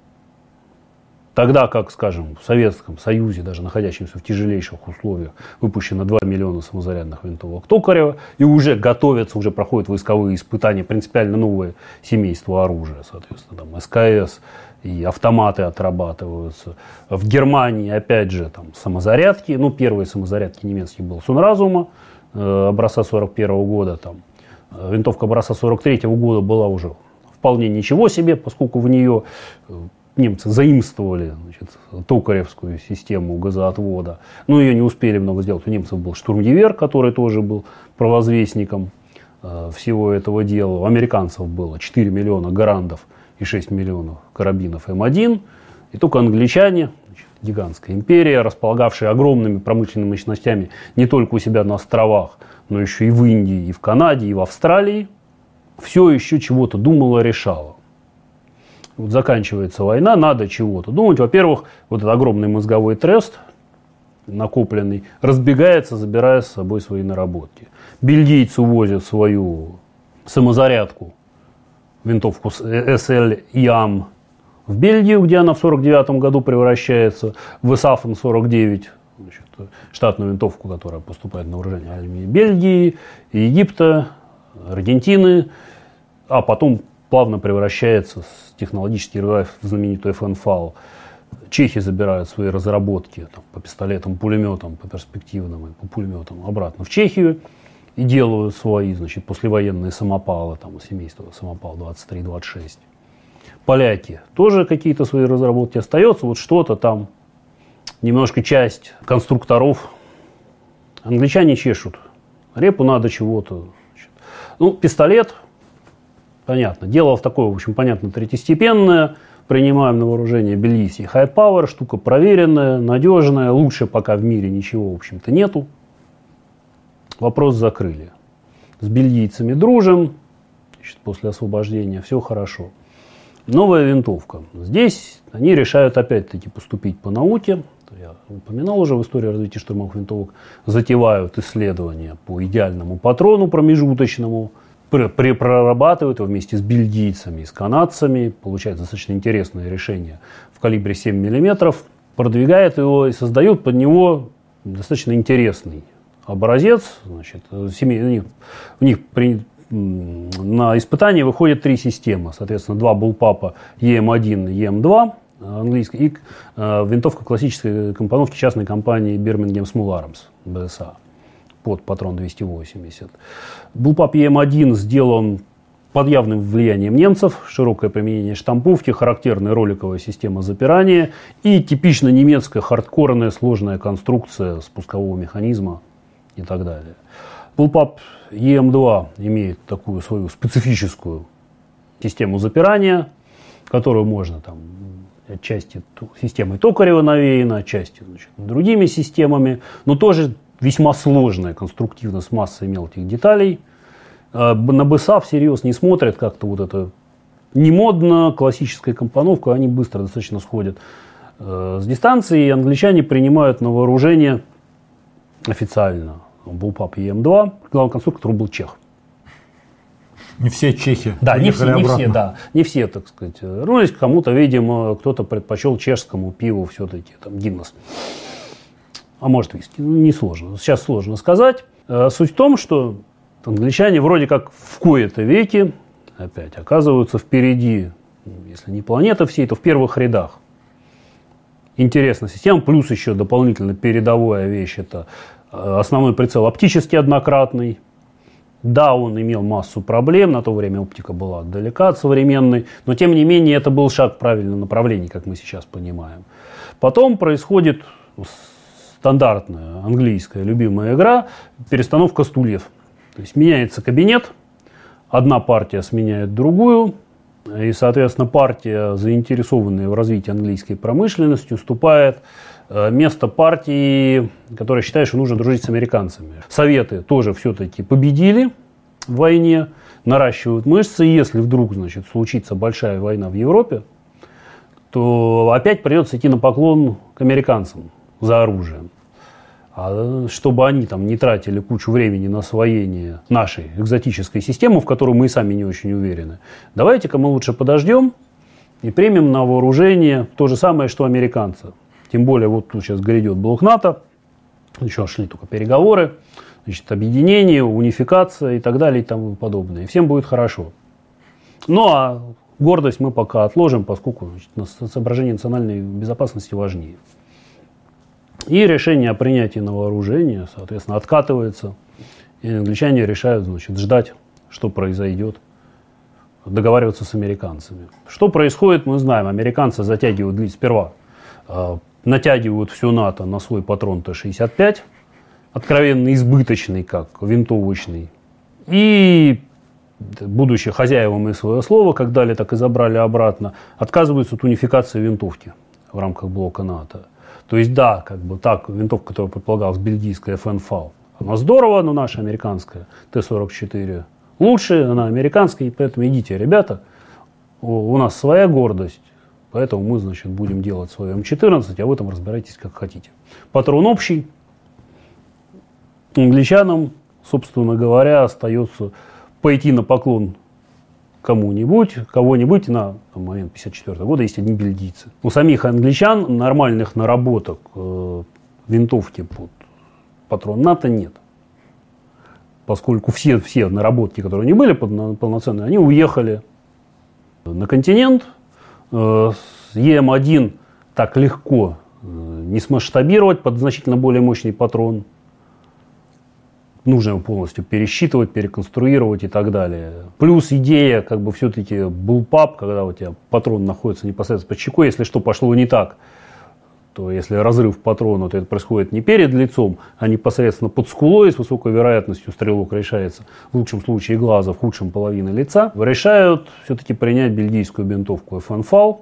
Тогда как, скажем, в Советском Союзе, даже находящемся в тяжелейших условиях, выпущено два миллиона самозарядных винтовок Токарева, и уже готовятся, уже проходят войсковые испытания, принципиально новое семейство оружия, соответственно, там эс ка эс, и автоматы отрабатываются. В Германии, опять же, там самозарядки, ну, первые самозарядки немецкие был Сунразума, э, образца сорок первого года, там, э, винтовка образца сорок третьего года была уже вполне ничего себе, поскольку в нее э, немцы заимствовали, значит, токаревскую систему газоотвода. Но ее не успели много сделать. У немцев был штурмгевер, который тоже был провозвестником э, всего этого дела. У американцев было четыре миллиона гарандов и шесть миллионов карабинов эм один. И только англичане, значит, гигантская империя, располагавшая огромными промышленными мощностями не только у себя на островах, но еще и в Индии, и в Канаде, и в Австралии, все еще чего-то думала, решала. Вот заканчивается война, надо чего-то думать. Во-первых, вот этот огромный мозговой трест, накопленный, разбегается, забирая с собой свои наработки. Бельгийцы увозят свою самозарядку, винтовку эс эл и ам в Бельгию, где она в сорок девятом году превращается в Исафен сорок девять, значит, штатную винтовку, которая поступает на вооружение армии Бельгии, Египта, Аргентины, а потом плавно превращается с технологически в знаменитую эф эн эф эл. Чехи забирают свои разработки там, по пистолетам, пулеметам, по перспективным и по пулеметам обратно в Чехию и делают свои, значит, послевоенные самопалы, там, семейство самопал двадцать три двадцать шесть. Поляки тоже какие-то свои разработки остается, вот что-то там, немножко часть конструкторов. Англичане чешут, репу надо чего-то. Значит. Ну, пистолет, понятно, дело в такое, в общем, понятно, третьестепенное. Принимаем на вооружение бельгийский High Power, штука проверенная, надежная, лучше пока в мире ничего, в общем-то, нету. Вопрос закрыли. С бельгийцами дружим, значит, после освобождения все хорошо. Новая винтовка. Здесь они решают опять-таки поступить по науке. Я упоминал уже в истории развития штурмовых винтовок. Затевают исследования по идеальному патрону промежуточному. Прорабатывают его вместе с бельгийцами и с канадцами. Получают достаточно интересное решение в калибре семь миллиметров. Продвигают его и создают под него достаточно интересный образец. Значит, семей, у них, у них при, на испытании выходит три системы. Соответственно, два булпапа и эм один и эм два английской и э, винтовка классической компоновки частной компании Birmingham Small Arms, бэ эс а, под патрон двести восемьдесят. Булпап и эм один сделан под явным влиянием немцев, широкое применение штамповки, характерная роликовая система запирания и типично немецкая хардкорная сложная конструкция спускового механизма и так далее. Булпап и эм два имеет такую свою специфическую систему запирания, которую можно там отчасти системой Токарева навеяна, отчасти, значит, другими системами, но тоже весьма сложная конструктивно с массой мелких деталей. На бэ эс а всерьез не смотрят, как-то вот это не модно, классическая компоновка, они быстро достаточно сходят с дистанции, и англичане принимают на вооружение официально Булпап и эм два, главный конструктор был чех. Не все чехи. Да, не все, не все, да, не все, так сказать. Ну, кому-то, видимо, кто-то предпочел чешскому пиву все-таки, там, Гиннес. А может, виски. Несложно. Сейчас сложно сказать. Суть в том, что англичане вроде как в кои-то веки опять оказываются впереди, если не планеты всей, то в первых рядах. Интересная система, плюс еще дополнительно передовая вещь, это основной прицел оптически однократный. Да, он имел массу проблем, на то время оптика была далека от современной, но тем не менее это был шаг в правильном направлении, как мы сейчас понимаем. Потом происходит стандартная английская любимая игра, перестановка стульев. То есть меняется кабинет, одна партия сменяет другую, и, соответственно, партия, заинтересованная в развитии английской промышленности, уступает место партии, которая считает, что нужно дружить с американцами. Советы тоже все-таки победили в войне, наращивают мышцы. Если вдруг, значит, случится большая война в Европе, то опять придется идти на поклон к американцам за оружием. А чтобы они там не тратили кучу времени на освоение нашей экзотической системы, в которой мы и сами не очень уверены, давайте-ка мы лучше подождем и примем на вооружение то же самое, что американцы. Тем более, вот тут сейчас грядет блок НАТО, еще шли только переговоры, значит, объединение, унификация и так далее и тому подобное. И всем будет хорошо. Ну, а гордость мы пока отложим, поскольку, значит, соображение национальной безопасности важнее. И решение о принятии на вооружение, соответственно, откатывается. И англичане решают, значит, ждать, что произойдет, договариваться с американцами. Что происходит, мы знаем. Американцы затягивают длительно сперва. Натягивают все НАТО на свой патрон Т шестьдесят пять, откровенно избыточный, как винтовочный. И, будучи хозяевами своего слова, как дали, так и забрали обратно, отказываются от унификации винтовки в рамках блока НАТО. То есть, да, как бы так, винтовка, которая предполагалась, бельгийская эф эн эф эй, она здорово, но наша американская Т сорок четыре лучше, она американская, и поэтому идите, ребята, у нас своя гордость. Поэтому мы, значит, будем делать свой эм четырнадцать, а вы там разбирайтесь как хотите. Патрон общий. Англичанам, собственно говоря, остается пойти на поклон кому-нибудь, кого-нибудь. На момент пятьдесят четвёртого года есть одни бельгийцы. У самих англичан нормальных наработок э, винтовки под патрон НАТО нет. Поскольку все, все наработки, которые не были полноценные, они уехали на континент. С Е Эм один так легко не смасштабировать под значительно более мощный патрон. Нужно его полностью пересчитывать, переконструировать и так далее. Плюс идея, как бы все-таки булпап, когда у тебя патрон находится непосредственно под щекой, если что пошло не так, то если разрыв патрона, то это происходит не перед лицом, а непосредственно под скулой, с высокой вероятностью стрелок решается, в лучшем случае глаза, в худшем половины лица, решают все-таки принять бельгийскую винтовку эф эн эф эй.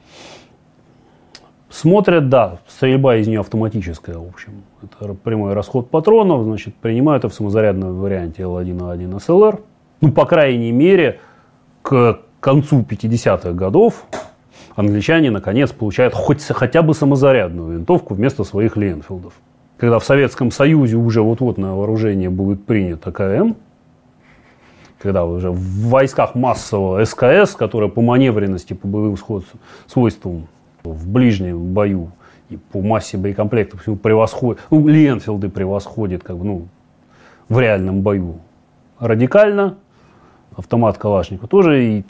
Смотрят, да, стрельба из нее автоматическая, в общем. Это прямой расход патронов, значит, принимают в самозарядном варианте Л один А один Эс Эл Эр. Ну, по крайней мере, к концу пятидесятых годов англичане, наконец, получают хоть, хотя бы самозарядную винтовку вместо своих Ленфилдов. Когда в Советском Союзе уже вот-вот на вооружение будет принят А К М, когда уже в войсках массового Эс Ка Эс, которая по маневренности, по боевым свойствам в ближнем бою и по массе боекомплектов превосходит, ну, Ленфилды превосходит, как бы, ну, в реальном бою радикально. Автомат Калашникова тоже, и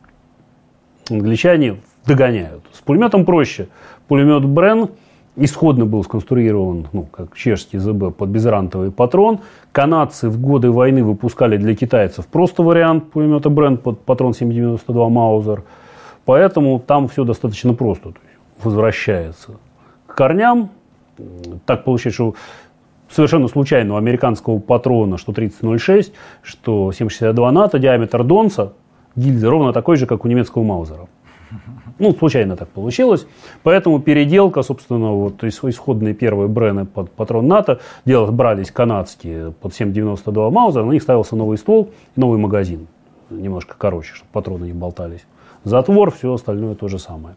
англичане догоняют. С пулеметом проще. Пулемет Брен исходно был сконструирован, ну, как чешский ЗБ, под безрантовый патрон. Канадцы в годы войны выпускали для китайцев просто вариант пулемета Брен под патрон семь девяносто два Маузер. Поэтому там все достаточно просто. То есть возвращается к корням. Так получается, что совершенно случайно у американского патрона, что тридцать ноль шесть, что семь шестьдесят два НАТО, диаметр Донца, гильзы ровно такой же, как у немецкого Маузера. Ну, случайно так получилось. Поэтому переделка, собственно, вот исходные первые Брены под патрон НАТО, делать брались канадские под семь девяносто два Маузер, на них ставился новый ствол и новый магазин. Немножко короче, чтобы патроны не болтались. Затвор, все остальное то же самое.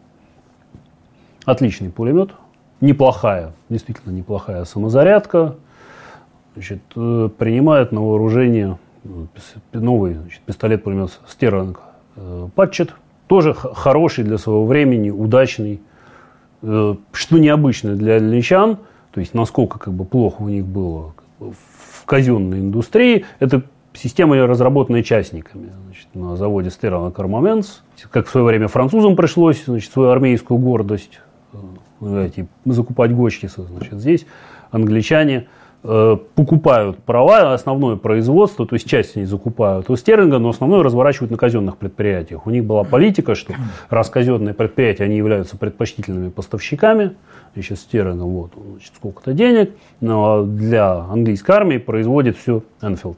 Отличный пулемет. Неплохая, действительно неплохая самозарядка. Значит, принимает на вооружение новый, значит, пистолет-пулемет Стерлинг Патчет. Тоже хороший для своего времени, удачный. Что необычно для англичан, то есть насколько как бы плохо у них было в казенной индустрии, это система, разработанная частниками, значит, на заводе Sterling Armaments. Как в свое время французам пришлось, значит, свою армейскую гордость, знаете, закупать Готчиса, значит, здесь англичане э, покупают права, основное производство, то есть часть они закупают у Стерлинга, но основное разворачивают на казенных предприятиях. У них была политика, что раз казенные предприятия, они являются предпочтительными поставщиками, значит, Стерлинга, вот, значит, сколько-то денег, но для английской армии производит все Энфилд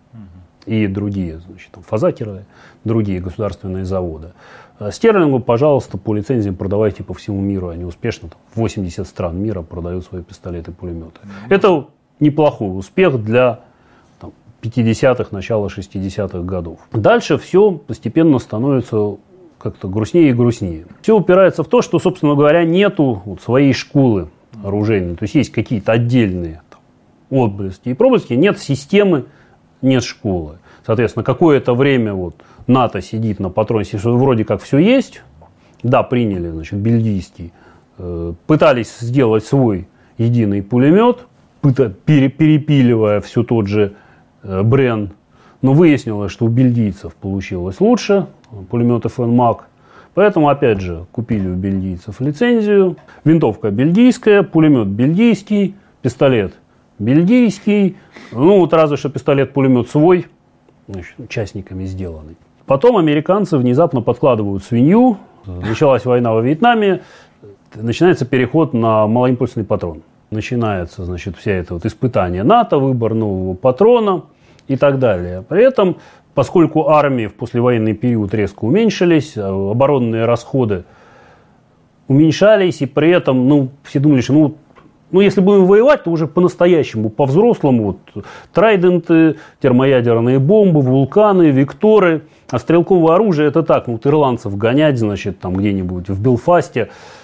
и другие, значит, там, Фазакеры, другие государственные заводы. Стерлингу, пожалуйста, по лицензиям продавайте по всему миру. Они успешно, там, восемьдесят стран мира продают свои пистолеты и пулеметы. Mm-hmm. Это неплохой успех для там, пятидесятых, начала шестидесятых годов. Дальше все постепенно становится как-то грустнее и грустнее. Все упирается в то, что, собственно говоря, нету вот своей школы оружейной. То есть есть какие-то отдельные там, области и проблески, нет системы, нет школы. Соответственно, какое-то время вот НАТО сидит на патроне, что вроде как все есть. Да, приняли, значит, бельгийский. Э, пытались сделать свой единый пулемет, пыта, пере, перепиливая все тот же э, Брен. Но выяснилось, что у бельгийцев получилось лучше. Пулемет эф эн мак. Поэтому, опять же, купили у бельгийцев лицензию. Винтовка бельгийская, пулемет бельгийский, пистолет бельгийский. Ну, вот разве что пистолет-пулемет свой, значит, частниками сделанный. Потом американцы внезапно подкладывают свинью. Началась война во Вьетнаме. Начинается переход на малоимпульсный патрон. Начинается, значит, вся это вот испытание НАТО, выбор нового патрона и так далее. При этом, поскольку армии в послевоенный период резко уменьшились, оборонные расходы уменьшались, и при этом, ну, все думали, что, ну, Ну, если будем воевать, то уже по-настоящему, по-взрослому. Вот, трайденты, термоядерные бомбы, вулканы, викторы. А стрелковое оружие это так, ну, вот ирландцев гонять, значит, там где-нибудь в Белфасте,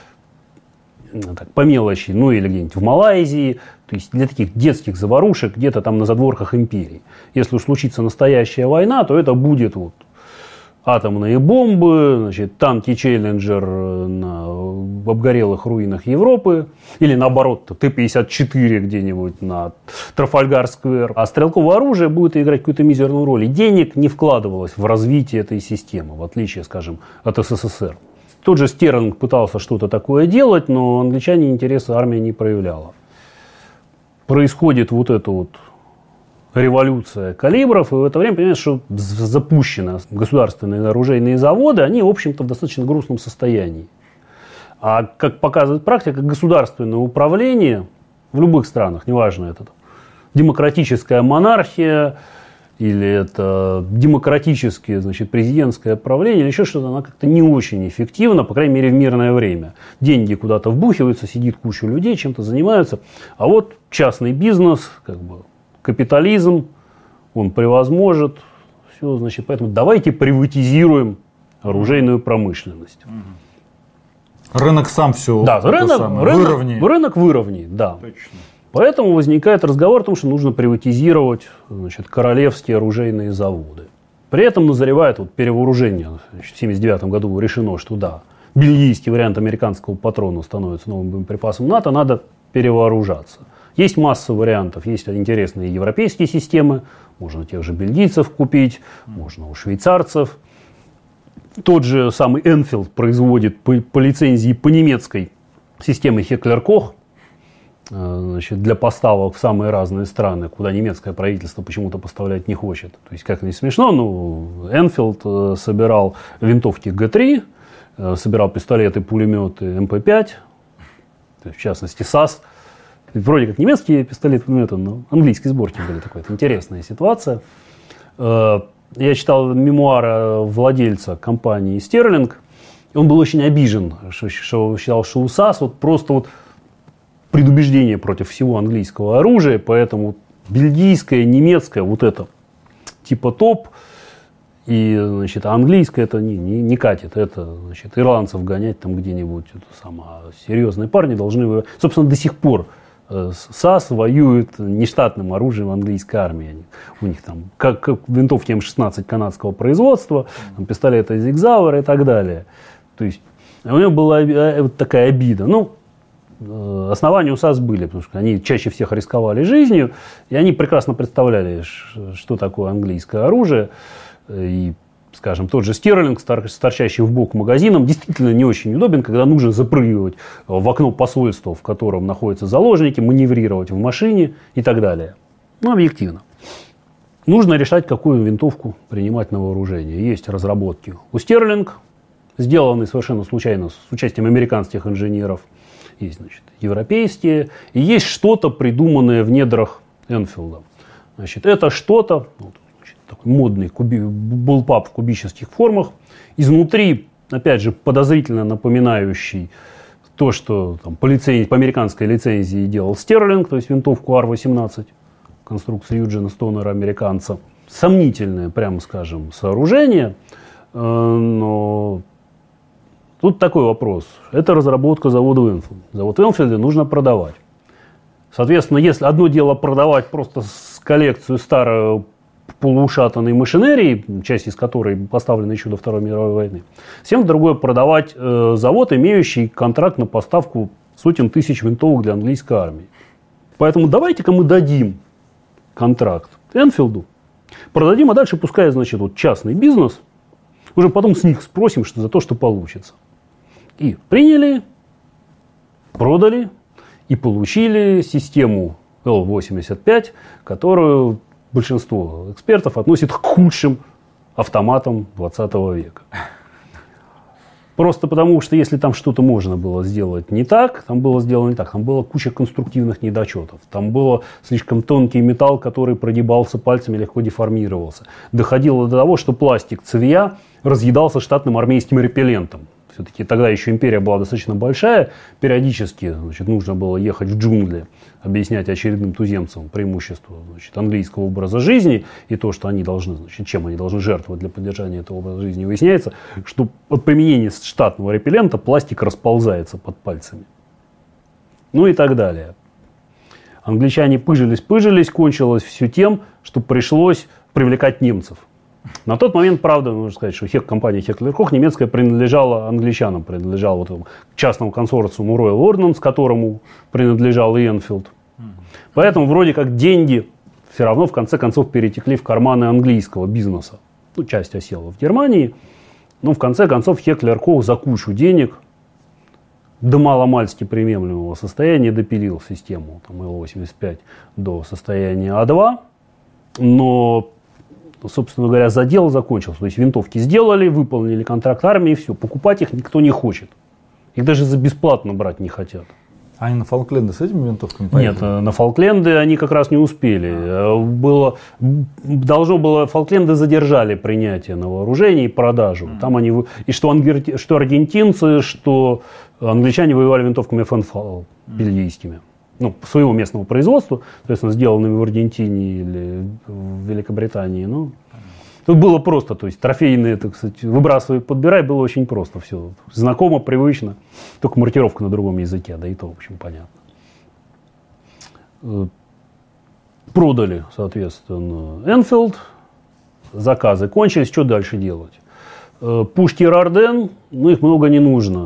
так, по мелочи, ну или где-нибудь в Малайзии. То есть для таких детских заварушек где-то там на задворках империи. Если уж случится настоящая война, то это будет вот атомные бомбы, значит, танки Челленджер на обгорелых руинах Европы, или наоборот, Т пятьдесят четыре где-нибудь на Трафальгар-сквер. А стрелковое оружие будет играть какую-то мизерную роль. И денег не вкладывалось в развитие этой системы, в отличие, скажем, от эс эс эс эр. Тот же Стерлинг пытался что-то такое делать, но англичане интереса армия не проявляла. Происходит вот это вот революция калибров, и в это время, понимаешь, что запущены государственные оружейные заводы, они, в общем-то, в достаточно грустном состоянии. А как показывает практика, государственное управление в любых странах, неважно, это там, демократическая монархия, или это демократическое, значит, президентское правление, или еще что-то, она как-то не очень эффективна, по крайней мере, в мирное время. Деньги куда-то вбухиваются, сидит куча людей, чем-то занимаются, а вот частный бизнес, как бы, капитализм, он превозможет все, значит, поэтому давайте приватизируем оружейную промышленность. Рынок сам все да, рынок, самое, рынок, выровняет. Рынок выровняет, да. Точно. Поэтому возникает разговор о том, что нужно приватизировать, значит, королевские оружейные заводы. При этом назревает вот перевооружение. Значит, в семьдесят девятом году решено, что да, бельгийский вариант американского патрона становится новым боеприпасом НАТО, надо перевооружаться. Есть масса вариантов. Есть интересные европейские системы. Можно тех же бельгийцев купить, можно у швейцарцев. Тот же самый Enfield производит по, по лицензии по немецкой системе Heckler-Koch, значит, для поставок в самые разные страны, куда немецкое правительство почему-то поставлять не хочет. То есть, как ни смешно, ну, Enfield собирал винтовки Г три, собирал пистолеты, пулеметы эм пэ пять, в частности САС. Вроде как немецкие пистолеты, пулеметы, но английские сборки были. Такая интересная ситуация. Я читал мемуары владельца компании Sterling. Он был очень обижен, что, что считал, что у САС вот просто вот предубеждение против всего английского оружия, поэтому бельгийское, немецкое, вот это типа топ, и, значит, а английское это не, не, не катит, это, значит, ирландцев гонять там где-нибудь, это самое, серьезные парни должны, собственно, до сих пор САС воюет нештатным оружием английской армии. У них там как, как винтовки эм шестнадцать канадского производства, там, пистолеты Зигзауэр и так далее. То есть у него была вот такая обида. Ну, основания у САС были, потому что они чаще всех рисковали жизнью, и они прекрасно представляли, что такое английское оружие. И, скажем, тот же Стерлинг, торчащий в бок магазином, действительно не очень удобен, когда нужно запрыгивать в окно посольства, в котором находятся заложники, маневрировать в машине и так далее. Ну, объективно. Нужно решать, какую винтовку принимать на вооружение. Есть разработки у Стерлинг, сделанные совершенно случайно с участием американских инженеров. Есть, значит, европейские. И есть что-то, придуманное в недрах Энфилда. Значит, это что-то... такой модный куби, буллпап в кубических формах. Изнутри, опять же, подозрительно напоминающий то, что там, по, лицензии, по американской лицензии делал Стерлинг, то есть винтовку ар восемнадцать, конструкции Юджина Стонера, американца. Сомнительное, прямо скажем, сооружение. Но тут такой вопрос. Это разработка завода Enfield. Завод Enfield нужно продавать. Соответственно, если одно дело продавать просто с коллекцию старой полуушатанной машинерии, часть из которой поставлена еще до Второй мировой войны, совсем другое продавать э, завод, имеющий контракт на поставку сотен тысяч винтовок для английской армии. Поэтому давайте-ка мы дадим контракт Энфилду, продадим, а дальше пускай, значит, вот частный бизнес, уже потом с них спросим, что за то, что получится. И приняли, продали и получили систему эл восемьдесят пять, которую большинство экспертов относит к худшим автоматам двадцатого века. Просто потому, что если там что-то можно было сделать не так, там было сделано не так. Там была куча конструктивных недочетов. Там был слишком тонкий металл, который прогибался пальцами, легко деформировался. Доходило до того, что пластик цевья разъедался штатным армейским репеллентом. Все-таки тогда еще империя была достаточно большая. Периодически, значит, нужно было ехать в джунгли, объяснять очередным туземцам преимущество, значит, английского образа жизни и то, что они должны, значит, чем они должны жертвовать для поддержания этого образа жизни. Выясняется, что от применения штатного репеллента пластик расползается под пальцами. Ну и так далее. Англичане пыжились-пыжились, кончилось все тем, что пришлось привлекать немцев. На тот момент, правда, нужно сказать, что хек, компания Heckler-Koch немецкая принадлежала англичанам, принадлежала вот этому частному консорциуму Royal Ordnance, которому принадлежал и Enfield. Поэтому вроде как деньги все равно в конце концов перетекли в карманы английского бизнеса. Ну, часть осела в Германии, но в конце концов Heckler-Koch за кучу денег до маломальски приемлемого состояния допилил систему там, эл восемьдесят пять до состояния а два, но... собственно говоря, задел закончился. То есть винтовки сделали, выполнили контракт армии, и все. Покупать их никто не хочет. Их даже за бесплатно брать не хотят. А они на Фолкленды с этими винтовками поехали? Нет, на Фолкленды они как раз не успели. А. Было, должно было, Фолкленды задержали принятие на вооружение и продажу. А. Там они, и что, ангер, что аргентинцы, что англичане воевали винтовками Фенфал, бельгийскими. Ну, своего местного производства, соответственно, сделанными в Аргентине или в Великобритании. Ну, тут было просто, то есть трофейные, так сказать, выбрасывай, подбирай, было очень просто все. Знакомо, привычно, только маркировка на другом языке, да и то, в общем, понятно. Продали, соответственно, Enfield, заказы кончились, что дальше делать? Пушки Рарден, ну, их много не нужно.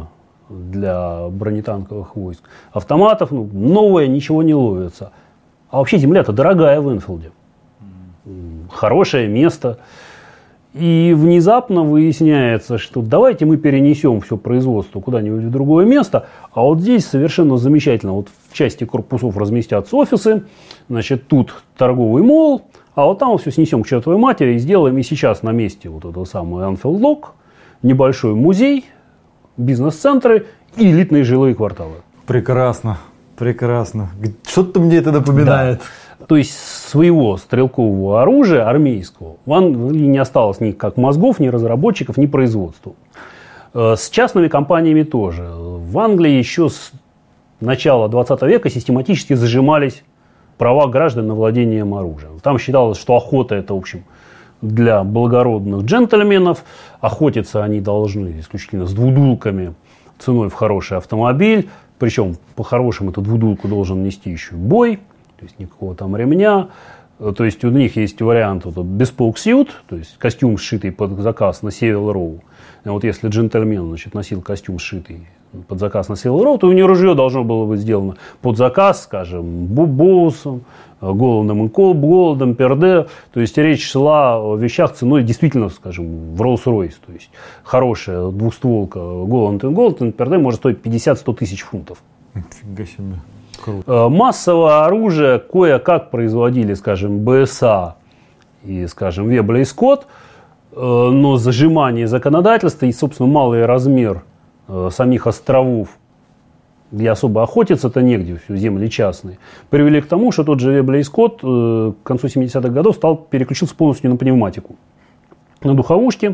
для бронетанковых войск. Автоматов, ну, новое, ничего не ловится. А вообще земля-то дорогая в Энфилде. Хорошее место. И внезапно выясняется, что давайте мы перенесем все производство куда-нибудь в другое место, а вот здесь совершенно замечательно. Вот в части корпусов разместятся офисы, значит, тут торговый молл, а вот там все снесем к чертовой матери и сделаем и сейчас на месте вот этого самого Энфилд Док небольшой музей, бизнес-центры и элитные жилые кварталы. Прекрасно, прекрасно. Что-то мне это напоминает. Да. То есть своего стрелкового оружия армейского в Англии не осталось ни как мозгов, ни разработчиков, ни производства. С частными компаниями тоже. В Англии еще с начала двадцатого века систематически зажимались права граждан на владение оружием. Там считалось, что охота это, в общем, для благородных джентльменов. Охотиться они должны исключительно с двудулками ценой в хороший автомобиль. Причем по-хорошему эту двудулку должен нести еще бой. То есть никакого там ремня. То есть у них есть вариант вот, bespoke suit, то есть костюм, сшитый под заказ на Savile Row. И вот если джентльмен, значит, носил костюм, сшитый под заказ на Savile Row, то у него ружье должно было быть сделано под заказ, скажем, Боусом, Голландом и Голландом, Перде. То есть речь шла о вещах ценой действительно, скажем, в Rolls-Royce. То есть хорошая двухстволка Голланд и Голланд, Перде может стоить пятьдесят-сто тысяч фунтов. Фига себе. Круто. Массовое оружие кое-как производили, скажем, БСА и, скажем, Вебля и Скотт, но зажимание законодательства и, собственно, малый размер самих островов, где особо охотиться-то негде, все земли частные, привели к тому, что тот же Вебля и Скотт к концу семидесятых годов стал переключился полностью на пневматику, на духовушки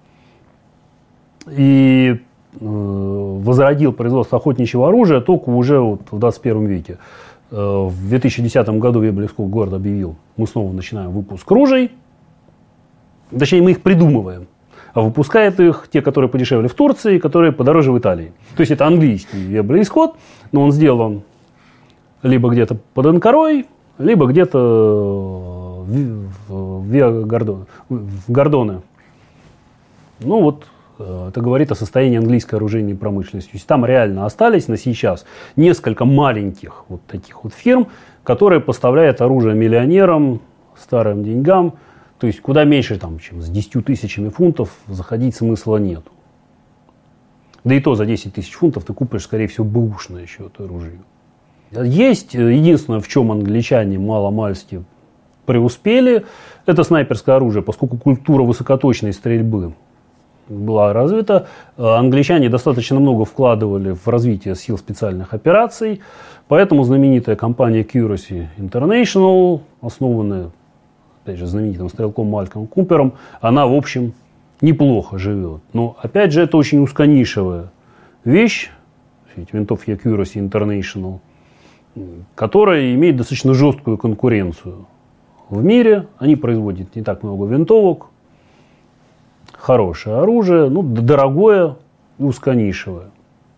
и возродил производство охотничьего оружия только уже вот в двадцать первом веке. В две тысячи десятом году Вебля и Скотт город объявил, мы снова начинаем выпуск ружей. Точнее, мы их придумываем. А выпускают их те, которые подешевле в Турции, которые подороже в Италии. То есть это английский Вебля и Скотт, но он сделан либо где-то под Анкарой, либо где-то в, в, в, в Гордоне. Ну вот, это говорит о состоянии английской оружейной промышленности. То есть там реально остались на сейчас несколько маленьких вот таких вот фирм, которые поставляют оружие миллионерам, старым деньгам. То есть куда меньше, там, чем с десятью тысячами фунтов заходить смысла нету. Да и то за десять тысяч фунтов ты купишь, скорее всего, бэушное еще это оружие. Есть единственное, в чем англичане мало-мальски преуспели, это снайперское оружие, поскольку культура высокоточной стрельбы была развита. Англичане достаточно много вкладывали в развитие сил специальных операций, поэтому знаменитая компания Accuracy International, основанная, опять же, знаменитым стрелком Мальком Купером, она, в общем, неплохо живет. Но, опять же, это очень узконишевая вещь, винтовки Accuracy International, которая имеет достаточно жесткую конкуренцию в мире. Они производят не так много винтовок, хорошее оружие, ну, дорогое и узконишевое.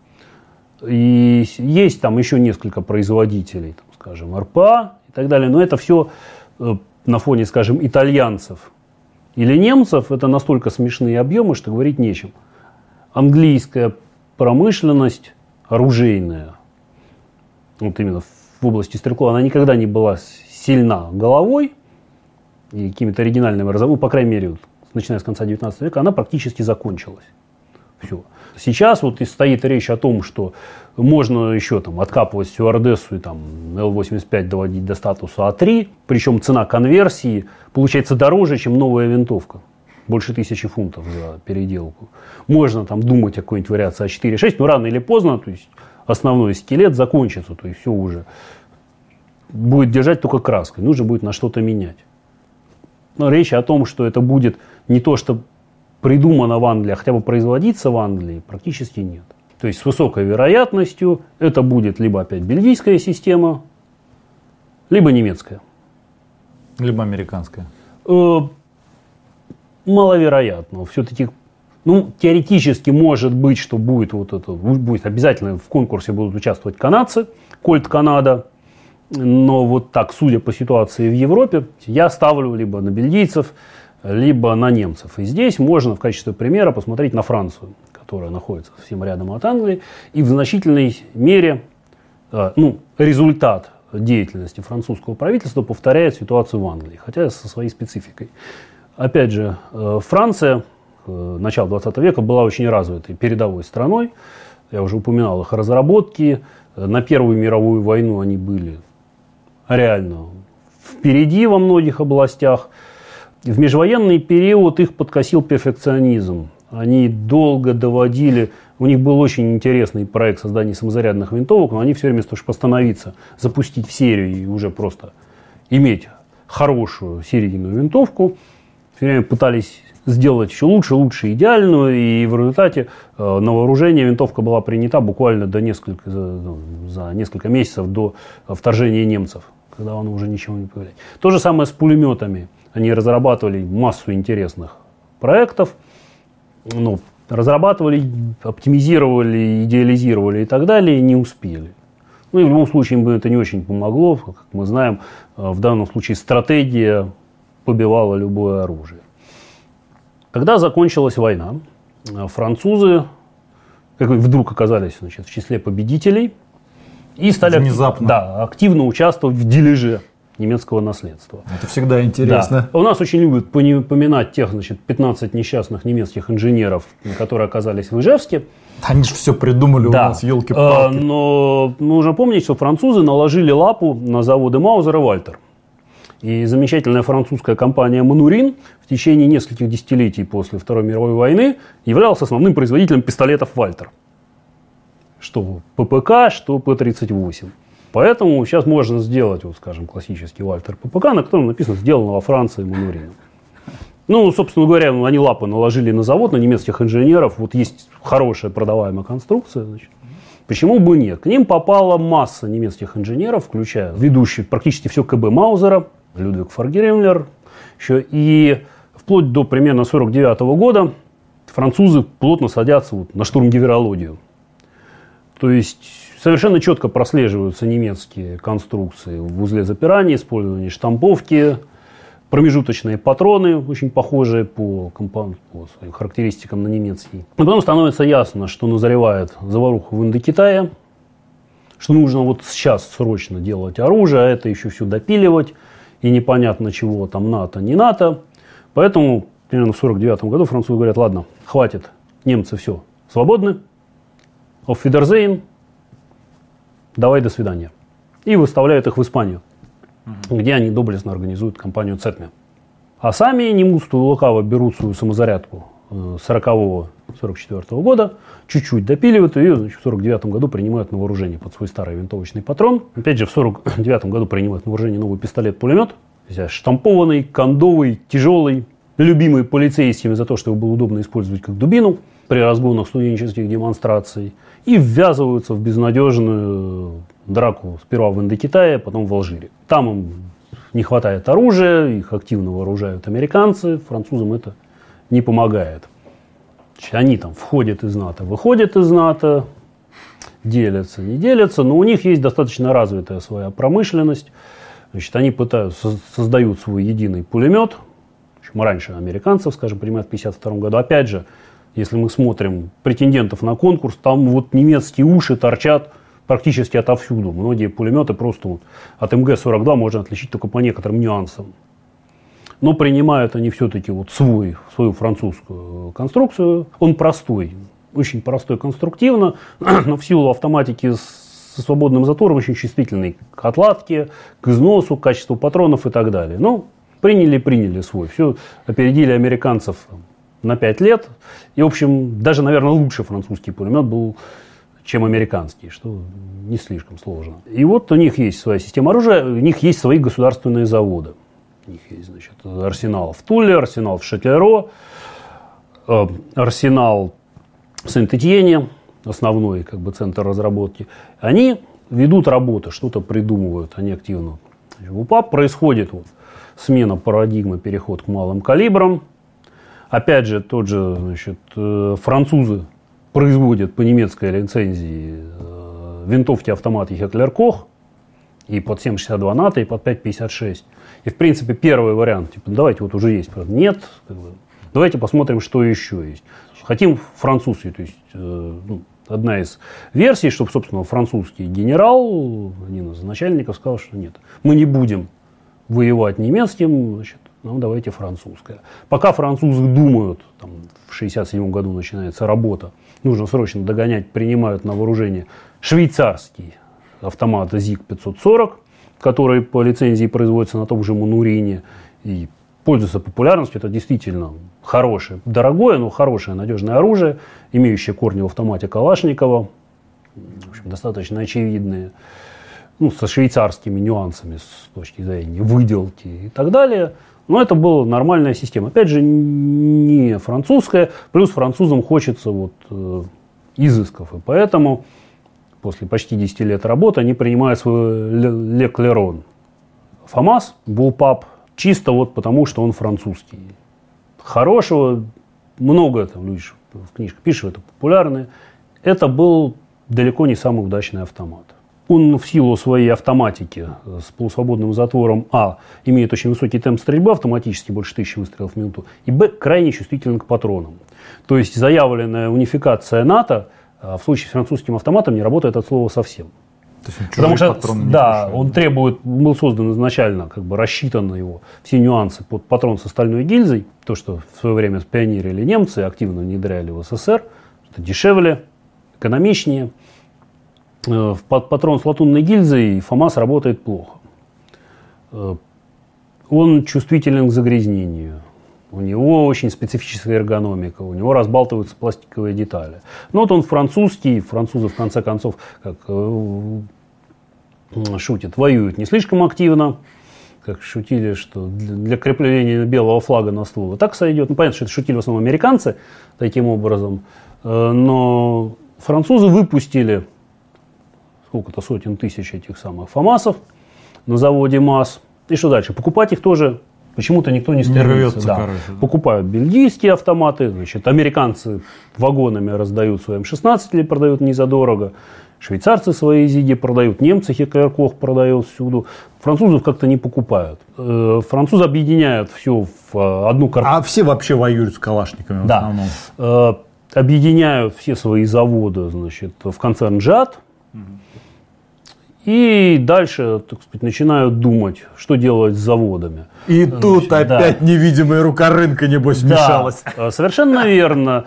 И есть там еще несколько производителей, там, скажем, эр пэ а и так далее, но это все на фоне, скажем, итальянцев или немцев, это настолько смешные объемы, что говорить нечем. Английская промышленность оружейная, вот именно в области стрелков, она никогда не была сильна головой и какими-то оригинальными разработками, по крайней мере, вот, начиная с конца девятнадцатого века, она практически закончилась. Все. Сейчас вот и стоит речь о том, что можно еще там откапывать стюардессу и там эл восемьдесят пять доводить до статуса а три, причем цена конверсии получается дороже, чем новая винтовка. Больше тысячи фунтов за переделку. Можно там думать о какой-нибудь вариации а четыре шесть, но рано или поздно, то есть основной скелет закончится, то есть все уже будет держать только краской, нужно будет на что-то менять. Но речь о том, что это будет не то, что придумано в Англии, а хотя бы производиться в Англии, практически нет. То есть с высокой вероятностью это будет либо опять бельгийская система, либо немецкая. Либо американская. Э, маловероятно. Все-таки, ну, теоретически может быть, что будет вот это, будет обязательно в конкурсе будут участвовать канадцы, Кольт Канада. Но вот так, судя по ситуации в Европе, я ставлю либо на бельгийцев, либо на немцев. И здесь можно в качестве примера посмотреть на Францию, которая находится совсем рядом от Англии, и в значительной мере ну, результат деятельности французского правительства повторяет ситуацию в Англии, хотя со своей спецификой. Опять же, Франция начала двадцатого века была очень развитой передовой страной. Я уже упоминал их разработки. На Первую мировую войну они были реально впереди во многих областях. В межвоенный период их подкосил перфекционизм. Они долго доводили... У них был очень интересный проект создания самозарядных винтовок, но они все время, чтобы постановиться, запустить в серию и уже просто иметь хорошую серийную винтовку, все время пытались сделать еще лучше, лучше идеальную, и в результате э, на вооружение винтовка была принята буквально до несколько, за, за несколько месяцев до вторжения немцев, когда она уже ничего не появляется. То же самое с пулеметами. Они разрабатывали массу интересных проектов, ну, разрабатывали, оптимизировали, идеализировали и так далее, и не успели. Ну и в любом случае им бы это не очень помогло. Как мы знаем, в данном случае стратегия побивала любое оружие. Когда закончилась война, французы как вдруг оказались, значит, в числе победителей и стали внезапно. Да, активно участвовать в дележе немецкого наследства. Это всегда интересно. Да. У нас очень любят поминать тех, значит, пятнадцать несчастных немецких инженеров, которые оказались в Ижевске. Они же все придумали да. у нас, елки-палки. Но нужно помнить, что французы наложили лапу на заводы Маузер и Вальтер. И замечательная французская компания «Манурин» в течение нескольких десятилетий после Второй мировой войны являлась основным производителем пистолетов «Вальтер». Что ППК, что П тридцать восемь. Поэтому сейчас можно сделать, вот, скажем, классический «Вальтер» ППК, на котором написано «Сделано во Франции Манурином». Ну, собственно говоря, они лапы наложили на завод, на немецких инженеров. Вот есть хорошая продаваемая конструкция, значит. Почему бы нет? К ним попала масса немецких инженеров, включая ведущих практически все КБ Маузера, Людвиг Фаргремлер, еще и вплоть до примерно сорок девятого года французы плотно садятся вот на штурмгеверологию. То есть совершенно четко прослеживаются немецкие конструкции в узле запирания, использование штамповки, промежуточные патроны, очень похожие по, компон... по своим характеристикам на немецкий. Но потом становится ясно, что назревает заваруха в Индокитае, что нужно вот сейчас срочно делать оружие, а это еще все допиливать, и непонятно чего там НАТО, не НАТО. Поэтому примерно в сорок девятом году французы говорят: ладно, хватит, немцы все, свободны, auf Wiedersehen, давай до свидания. И выставляют их в Испанию, угу. где они доблестно организуют кампанию Цетме. А сами Немуст и Лукаво берут свою самозарядку сорокового сорок четвёртого года, чуть-чуть допиливают ее, значит, в сорок девятом году принимают на вооружение под свой старый винтовочный патрон. Опять же, в сорок девятом году принимают на вооружение новый пистолет-пулемет, штампованный, кондовый, тяжелый, любимый полицейскими за то, что его было удобно использовать как дубину при разгонах студенческих демонстраций, и ввязываются в безнадежную драку сперва в Индокитае, потом в Алжире. Там им не хватает оружия, их активно вооружают американцы, французам это не помогает. Они там входят из НАТО, выходят из НАТО, делятся, не делятся, но у них есть достаточно развитая своя промышленность. Значит, они пытаются, создают свой единый пулемет. Мы раньше американцев, скажем, принимают в пятьдесят втором году. Опять же, если мы смотрим претендентов на конкурс, там вот немецкие уши торчат практически отовсюду. Многие пулеметы просто вот от эм гэ сорок два можно отличить только по некоторым нюансам. Но принимают они все-таки вот свой, свою французскую конструкцию. Он простой, очень простой конструктивно, но в силу автоматики со свободным затором очень чувствительный к отладке, к износу, к качеству патронов и так далее. Ну, приняли, приняли свой. Все, опередили американцев на пять лет. И, в общем, даже, наверное, лучше французский пулемет был, чем американский, что не слишком сложно. И вот у них есть своя система оружия, у них есть свои государственные заводы. У них есть, значит, арсенал в Туле, арсенал в Шатлеро, э, арсенал в Сент-Этьене, основной как бы центр разработки. Они ведут работу, что-то придумывают, они активно. В УПАП происходит вот смена парадигмы, переход к малым калибрам. Опять же, тот же, значит, э, французы производят по немецкой лицензии э, винтовки автоматы Хеклер-Кох и под семь шестьдесят два НАТО, и под пять пятьдесят шесть. И, в принципе, первый вариант, типа, давайте, вот уже есть. Нет, как бы, Давайте посмотрим, что еще есть. Хотим французский, то есть э, ну, одна из версий, чтобы, собственно, французский генерал, один из начальников, сказал, что нет, мы не будем воевать немецким, значит, ну давайте французское. Пока французы думают, там, в шестьдесят седьмом году начинается работа, нужно срочно догонять, принимают на вооружение швейцарский автомат зиг пятьсот сорок, который по лицензии производится на том же Манурине и пользуется популярностью. Это действительно хорошее, дорогое, но хорошее, надежное оружие, имеющее корни в автомате Калашникова, в общем, достаточно очевидные, ну, со швейцарскими нюансами с точки зрения выделки и так далее. Но это была нормальная система. Опять же, не французская, плюс французам хочется вот, э, изысков, и поэтому после почти десяти лет работы они принимают свой Ле Клерон. ФАМАС, Bullpup, чисто вот потому, что он французский. Хорошего, много там люди в книжках пишут, это популярное. Это был далеко не самый удачный автомат. Он в силу своей автоматики с полусвободным затвором А имеет очень высокий темп стрельбы, автоматически больше тысячи выстрелов в минуту, и Б крайне чувствителен к патронам. То есть заявленная унификация НАТО в случае с французским автоматом не работает от слова совсем. То есть Потому что да, он требует, был создан изначально, как бы рассчитан на его все нюансы под патрон с стальной гильзой, то, что в свое время пионерили немцы, активно внедряли в СССР, это дешевле, экономичнее. В патрон с латунной гильзой ФАМАС работает плохо. Он чувствителен к загрязнению. У него очень специфическая эргономика, у него разбалтываются пластиковые детали. Но вот он французский, французы в конце концов, как э, шутят, воюют не слишком активно, как шутили, что для, для крепления белого флага на ствол и так сойдет. Ну, понятно, что это шутили в основном американцы таким образом, э, но французы выпустили сколько-то сотен тысяч этих самых ФАМАСов на заводе МАЗ. И что дальше? Покупать их тоже почему-то никто не стремится. Да. Короче, да. Покупают бельгийские автоматы, значит, американцы вагонами раздают свои эм шестнадцать или продают не задорого, швейцарцы свои зиги продают, немцы Хеклер-Кох продают всюду. Французов как-то не покупают. Французы объединяют все в одну картину. А все вообще воюют с калашниками в да. основном? Объединяют все свои заводы, значит, в концерн «Джат». Угу. И дальше, так сказать, начинают думать, что делать с заводами. И Значит, тут опять да. невидимая рука рынка, небось, да, вмешалась. Совершенно верно.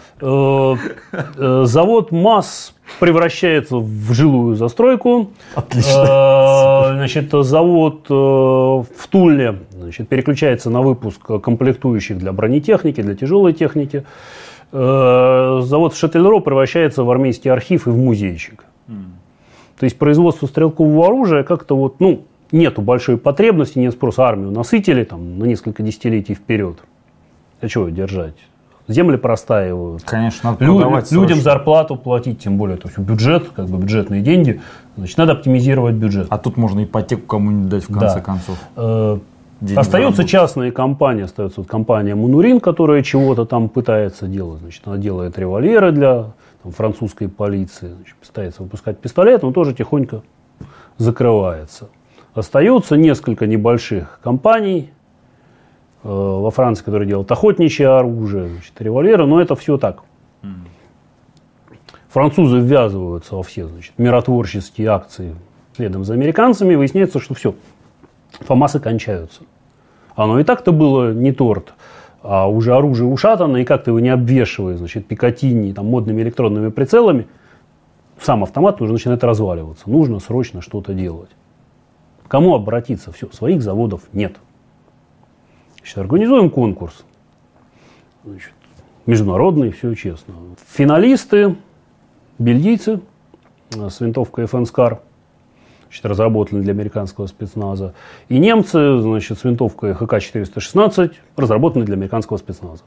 Завод МАЗ превращается в жилую застройку. Отлично. Значит, завод в Туле, значит, переключается на выпуск комплектующих для бронетехники, для тяжелой техники. Завод в Шателеро превращается в армейский архив и в музейчик. То есть производство стрелкового оружия как-то вот, ну, нету большой потребности, нет спроса, армию насытили там на несколько десятилетий вперед. А чего держать? Земли простаивают. Конечно, надо Лю- продавать людям срочно. зарплату платить, тем более, то есть бюджет, как бы бюджетные деньги, значит, надо оптимизировать бюджет. А тут можно ипотеку кому-нибудь дать в конце да. концов. Э- Остаются частные компании, остается вот компания Манурин, которая чего-то там пытается делать. Значит, она делает револьверы для там, французской полиции, значит, пытается выпускать пистолет, но тоже тихонько закрывается. Остаются несколько небольших компаний э, во Франции, которые делают охотничье оружие, значит, револьверы, но это все так. Mm. Французы ввязываются во все, значит, миротворческие акции следом за американцами, и выясняется, что все, ФАМАСы кончаются. Оно и так-то было не торт, а уже оружие ушатано, и как ты его не обвешивая, значит, пикатини, там, модными электронными прицелами, сам автомат уже начинает разваливаться. Нужно срочно что-то делать. Кому обратиться? Все, своих заводов нет. Значит, организуем конкурс. Значит, международный, все честно. Финалисты, бельгийцы с винтовкой эф эн Скар, значит, разработаны для американского спецназа. И немцы, значит, с винтовкой ха ка четыреста шестнадцать, разработаны для американского спецназа.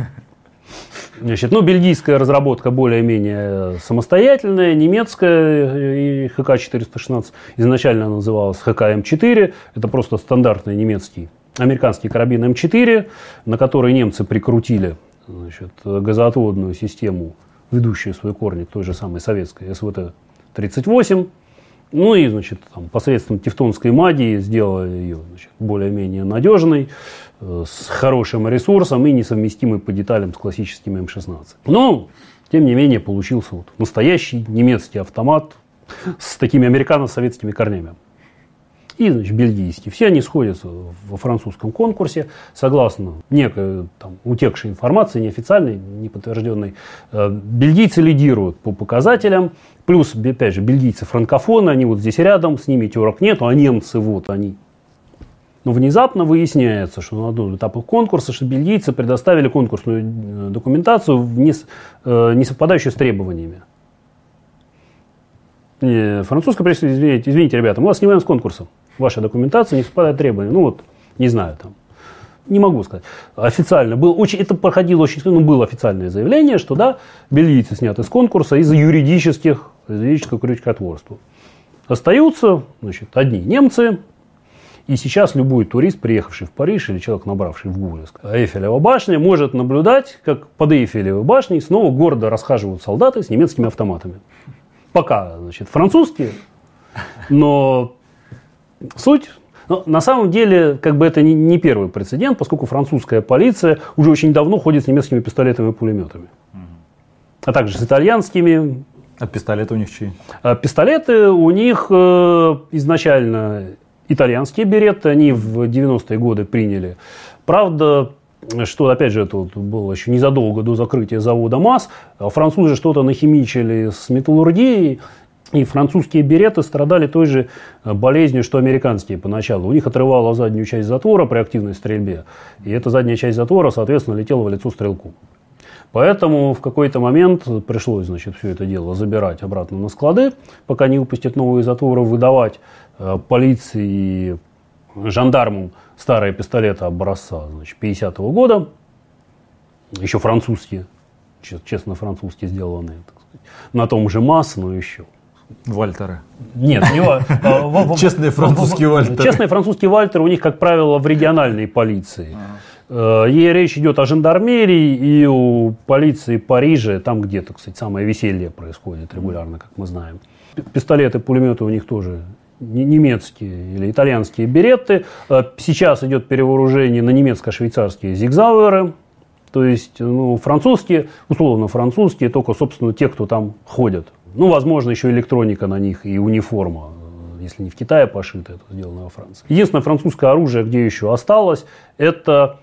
Значит, ну, бельгийская разработка более-менее самостоятельная, немецкая и ха ка четыреста шестнадцать изначально называлась ха ка эм четыре. Это просто стандартный немецкий, американский карабин эм четыре, на который немцы прикрутили, значит, газоотводную систему, ведущую свои корни к той же самой советской эс вэ тэ тридцать восемь. Ну и, значит, там, посредством тевтонской магии сделали ее, значит, более-менее надежной, э, с хорошим ресурсом и несовместимой по деталям с классическими эм шестнадцать. Но, тем не менее, получился вот настоящий немецкий автомат с такими американо-советскими корнями. И, значит, бельгийский. Все они сходятся во французском конкурсе. Согласно некой там, утекшей информации, неофициальной, неподтвержденной, э, бельгийцы лидируют по показателям. Плюс, опять же, бельгийцы франкофоны, они вот здесь рядом, с ними терок нету, а немцы вот они. Но внезапно выясняется, что на одном из этапов конкурса, что бельгийцы предоставили конкурсную документацию, не, э, не совпадающую с требованиями. И французское правительство, извините, извините, ребята, мы вас снимаем с конкурса. Ваша документация не совпадает с требованиями. Ну вот, не знаю, там, не могу сказать. Официально было, очень, это проходило очень, ну, было официальное заявление, что да, бельгийцы сняты с конкурса из-за юридических, из-за юридического крючкотворства. Остаются, значит, одни немцы. И сейчас любой турист, приехавший в Париж, или человек, набравший в Гугле Эйфелева башня, может наблюдать, как под Эйфелевой башней снова гордо расхаживают солдаты с немецкими автоматами. Пока, значит, французские, но суть, но на самом деле, как бы это не, не первый прецедент, поскольку французская полиция уже очень давно ходит с немецкими пистолетами и пулеметами, а также с итальянскими. А пистолеты у них чьи? А пистолеты у них э, изначально итальянские беретты, они в девяностые годы приняли. Правда, что, опять же, это вот было еще незадолго до закрытия завода МАЗ. Французы что-то нахимичили с металлургией, и французские береты страдали той же болезнью, что американские поначалу. У них отрывала заднюю часть затвора при активной стрельбе, и эта задняя часть затвора, соответственно, летела в лицо стрелку. Поэтому в какой-то момент пришлось, значит, все это дело забирать обратно на склады, пока не выпустят новые затворы, выдавать полиции и жандармам старые пистолеты образца, значит, пятидесятого года, еще французские, честно французские сделанные, так сказать, на том же МАЗ, но еще. Вальтеры. Нет, не честные французские Вальтеры. Честные французские Вальтеры у них, как правило, в региональной полиции. И речь идет о жандармерии и у полиции Парижа, там где-то, кстати, самое веселье происходит регулярно, как мы знаем. Пистолеты, пулеметы у них тоже немецкие или итальянские беретты. Сейчас идет перевооружение на немецко-швейцарские зигзауэры. То есть, ну, французские, условно французские, только, собственно, те, кто там ходят. Ну, возможно, еще электроника на них и униформа. Если не в Китае пошито, это сделано во Франции. Единственное французское оружие, где еще осталось, это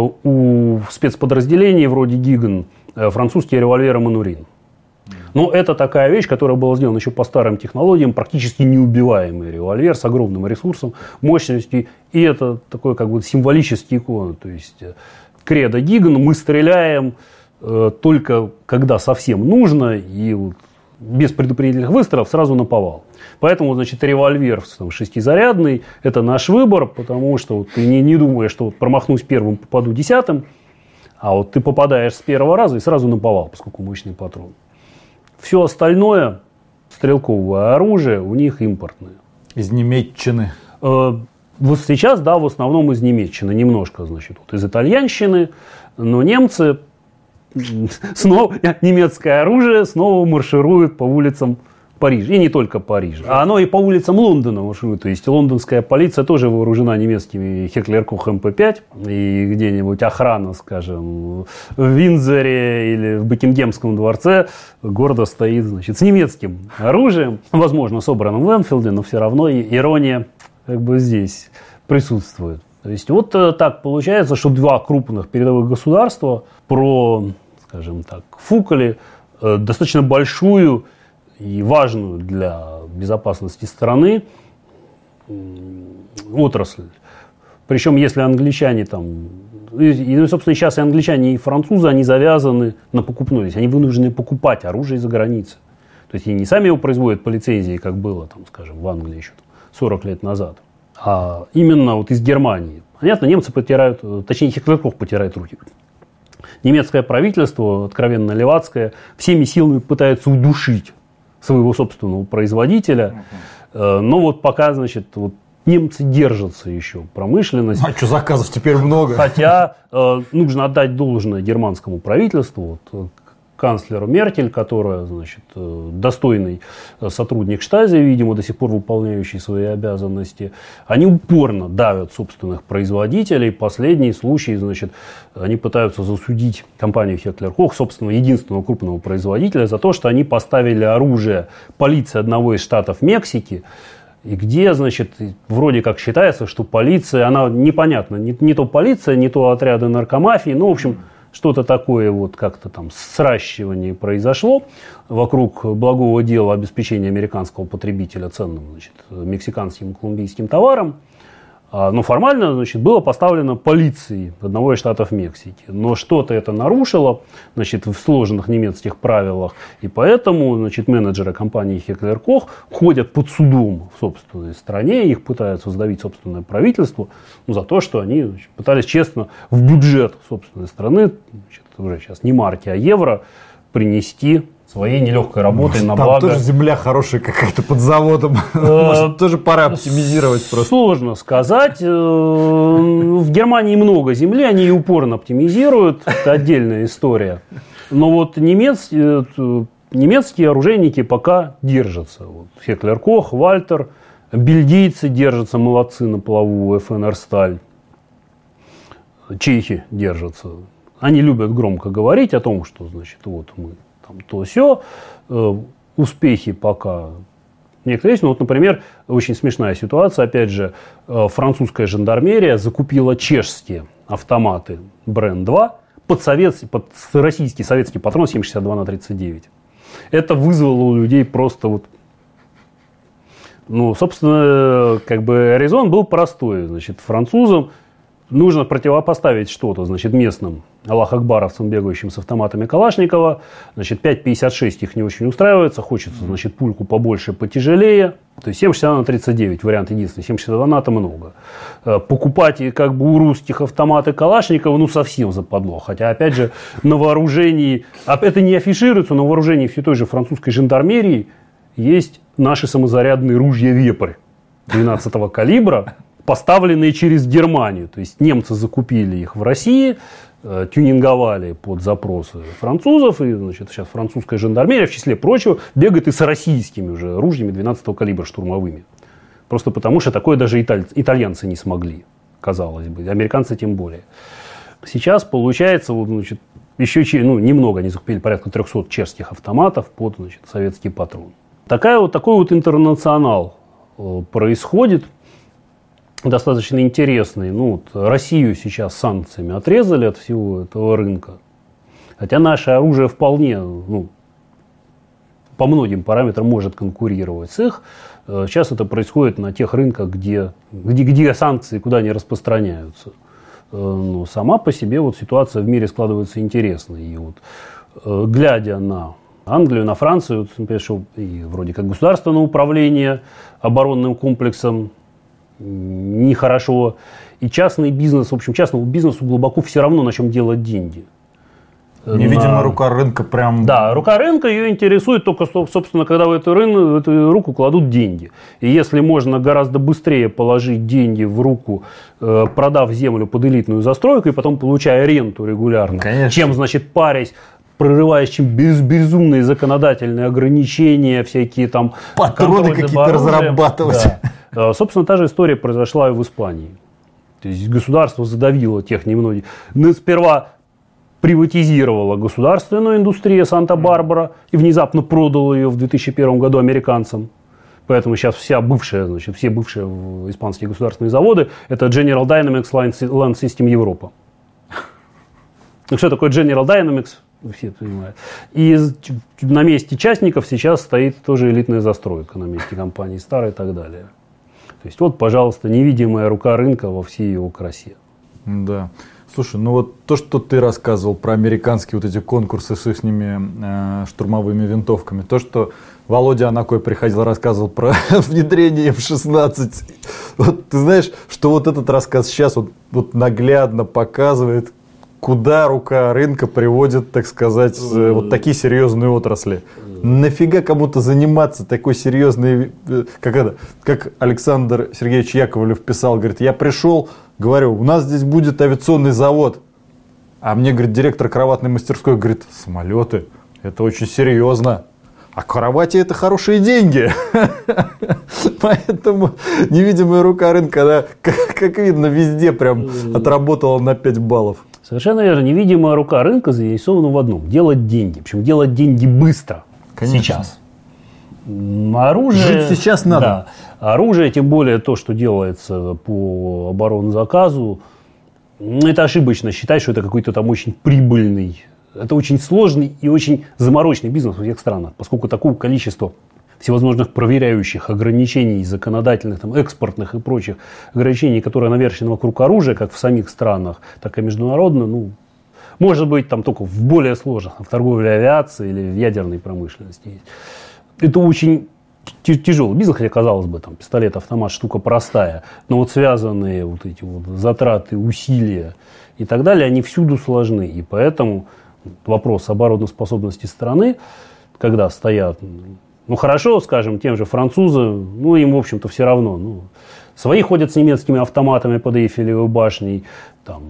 у спецподразделений вроде Гиган французские револьверы Манурин. Но это такая вещь, которая была сделана еще по старым технологиям, практически неубиваемый револьвер с огромным ресурсом, мощностью. И это такой как бы символический икон. То есть кредо Гиган, мы стреляем э, только когда совсем нужно и вот, без предупредительных выстрелов сразу на повал. Поэтому, значит, револьвер там, шестизарядный – это наш выбор, потому что вот, ты не, не думаешь, что вот, промахнусь первым, попаду десятым, а вот ты попадаешь с первого раза и сразу на повал, поскольку мощный патрон. Все остальное, стрелковое оружие, у них импортное. Из Немеччины. Э, вот сейчас, да, в основном из Немеччины, немножко, значит, вот из итальянщины, но немцы, снова немецкое оружие снова марширует по улицам Парижа. И не только Парижа. А оно и по улицам Лондона марширует. То есть лондонская полиция тоже вооружена немецкими Хеклер-Кох эм пэ пять. И где-нибудь охрана, скажем, в Виндзоре или в Букингемском дворце гордо стоит, значит, с немецким оружием. Возможно, собранным в Энфилде, но все равно и ирония как бы здесь присутствует. То есть вот так получается, что два крупных передовых государства про, скажем так, фукали достаточно большую и важную для безопасности страны отрасль. Причем, если англичане там, и, собственно, сейчас и англичане, и французы, они завязаны на покупной, то есть они вынуждены покупать оружие из-за границы. То есть они не сами его производят по лицензии, как было, там, скажем, в Англии еще сорок лет назад, а именно вот из Германии. Понятно, немцы потирают, точнее, Хеклер-Кох потирает руки. Немецкое правительство, откровенно левацкое, всеми силами пытается удушить своего собственного производителя. Uh-huh. Но вот пока, значит, вот немцы держатся еще промышленность. А что, заказов теперь много? Хотя э, нужно отдать должное германскому правительству. Вот, канцлеру Меркель, которая, значит, достойный сотрудник Штази, видимо, до сих пор выполняющий свои обязанности, они упорно давят собственных производителей. Последний случай, значит, они пытаются засудить компанию Heckler Koch, собственно, единственного крупного производителя, за то, что они поставили оружие полиции одного из штатов Мексики, и где, значит, вроде как считается, что полиция, она непонятна, не, не то полиция, не то отряды наркомафии, ну, в общем, что-то такое вот как-то там сращивание произошло вокруг благого дела обеспечения американского потребителя ценным, значит, мексиканским и колумбийским товаром. Но формально, значит, было поставлено полицией одного из штатов Мексики. Но что-то это нарушило, значит, в сложных немецких правилах. И поэтому, значит, менеджеры компании Heckler Koch ходят под судом в собственной стране. Их пытаются сдавить собственное правительство, ну, за то, что они, значит, пытались честно в бюджет собственной страны, значит, уже сейчас не марки, а евро, принести своей нелегкой работой на благо. Там тоже земля хорошая какая-то под заводом. Может, тоже пора оптимизировать просто. Сложно сказать. В Германии много земли, они ее упорно оптимизируют. Это отдельная история. Но вот немецкие, немецкие оружейники пока держатся. Вот Heckler Koch, Walter, бельгийцы держатся, молодцы, на плаву, эф эн эр Сталь. Чехи держатся. Они любят громко говорить о том, что, значит, вот мы то все, успехи пока некоторые есть. Ну, вот, например, очень смешная ситуация. Опять же, французская жандармерия закупила чешские автоматы Брен два под, советский, под российский советский патрон семь шестьдесят два на тридцать девять. Это вызвало у людей просто вот... Ну, собственно, как бы резон был простой. Значит, французам нужно противопоставить что-то, значит, местным аллах-акбаровцам, бегающим с автоматами Калашникова. Значит, пять пятьдесят шесть их не очень устраивается. Хочется, значит, пульку побольше, потяжелее. То есть семь шестьдесят два на тридцать девять вариант единственный. семь шестьдесят два на это много. Покупать как бы у русских автоматы Калашникова, ну, совсем западло. Хотя, опять же, на вооружении, это не афишируется, но на вооружении все той же французской жандармерии есть наши самозарядные ружья «Вепрь» двенадцатого калибра, поставленные через Германию. То есть немцы закупили их в России, э, тюнинговали под запросы французов. И, значит, сейчас французская жандармерия, в числе прочего, бегает и с российскими уже ружьями двенадцатого калибра штурмовыми. Просто потому, что такое даже италь... итальянцы не смогли, казалось бы. Американцы тем более. Сейчас получается, вот, значит, еще ну, немного они закупили, порядка трехсот чешских автоматов под, значит, советский патрон. Такая вот, такой вот интернационал э, происходит. Достаточно интересный. Ну, вот Россию сейчас санкциями отрезали от всего этого рынка. Хотя наше оружие вполне, ну, по многим параметрам может конкурировать с их. Сейчас это происходит на тех рынках, где, где, где санкции куда не распространяются. Но сама по себе вот ситуация в мире складывается интересной. И вот, глядя на Англию, на Францию, например, что и вроде как государственное управление оборонным комплексом нехорошо. И частный бизнес, в общем, частному бизнесу глубоко все равно, на чем делать деньги. Невидимая на... рука рынка прям... Да, рука рынка ее интересует только, собственно, когда в эту, рын... в эту руку кладут деньги. И если можно гораздо быстрее положить деньги в руку, продав землю под элитную застройку и потом получая ренту регулярно, конечно, чем, значит, парясь, прорываясь, чем без, безумные законодательные ограничения, всякие там... Патроны какие-то разрабатывать. Да. Собственно, та же история произошла и в Испании. То есть государство задавило тех немногих. Ну, сперва приватизировала государственную индустрию Санта-Барбара и внезапно продала ее в две тысячи первом году американцам. Поэтому сейчас вся бывшая, значит, все бывшие испанские государственные заводы это General Dynamics Land System Европа. Ну, что такое General Dynamics? Все понимают. И на месте частников сейчас стоит тоже элитная застройка на месте компании старой и так далее. То есть вот, пожалуйста, невидимая рука рынка во всей его красе. Да. Слушай, ну вот то, что ты рассказывал про американские вот эти конкурсы с их э, штурмовыми винтовками, то, что Володя Анакой приходил, рассказывал про внедрение эм шестнадцать. Вот ты знаешь, что вот этот рассказ сейчас вот, вот наглядно показывает, куда рука рынка приводит, так сказать, mm-hmm. вот такие серьезные отрасли. Mm-hmm. Нафига кому-то заниматься такой серьезной, как это, как Александр Сергеевич Яковлев писал, говорит, я пришел, говорю, у нас здесь будет авиационный завод. А мне, говорит, директор кроватной мастерской, говорит, самолеты. Это очень серьезно. А кровати это хорошие деньги. Поэтому невидимая рука рынка, она, как, как видно, везде прям отработала на пять баллов. Совершенно верно. Невидимая рука рынка заинтересована в одном. Делать деньги. Причем делать деньги быстро. Конечно. Сейчас. Оружие, жить сейчас надо. Да, оружие, тем более то, что делается по оборонзаказу, это ошибочно считать, что это какой-то там очень прибыльный. Это очень сложный и очень замороченный бизнес во всех странах, поскольку такого количества всевозможных проверяющих ограничений, законодательных, там, экспортных и прочих ограничений, которые наверчены вокруг оружия, как в самих странах, так и международно, ну, может быть, там только в более сложных, в торговле авиации или в ядерной промышленности есть. Это очень тяжелый бизнес, хотя, казалось бы, там, пистолет-автомат штука простая, но вот связанные вот эти вот затраты, усилия и так далее, они всюду сложны. И поэтому вопрос обороноспособности страны, когда стоят, ну хорошо, скажем, тем же французам, ну им, в общем-то, все равно. Ну, свои ходят с немецкими автоматами под Эйфелевой башней, там,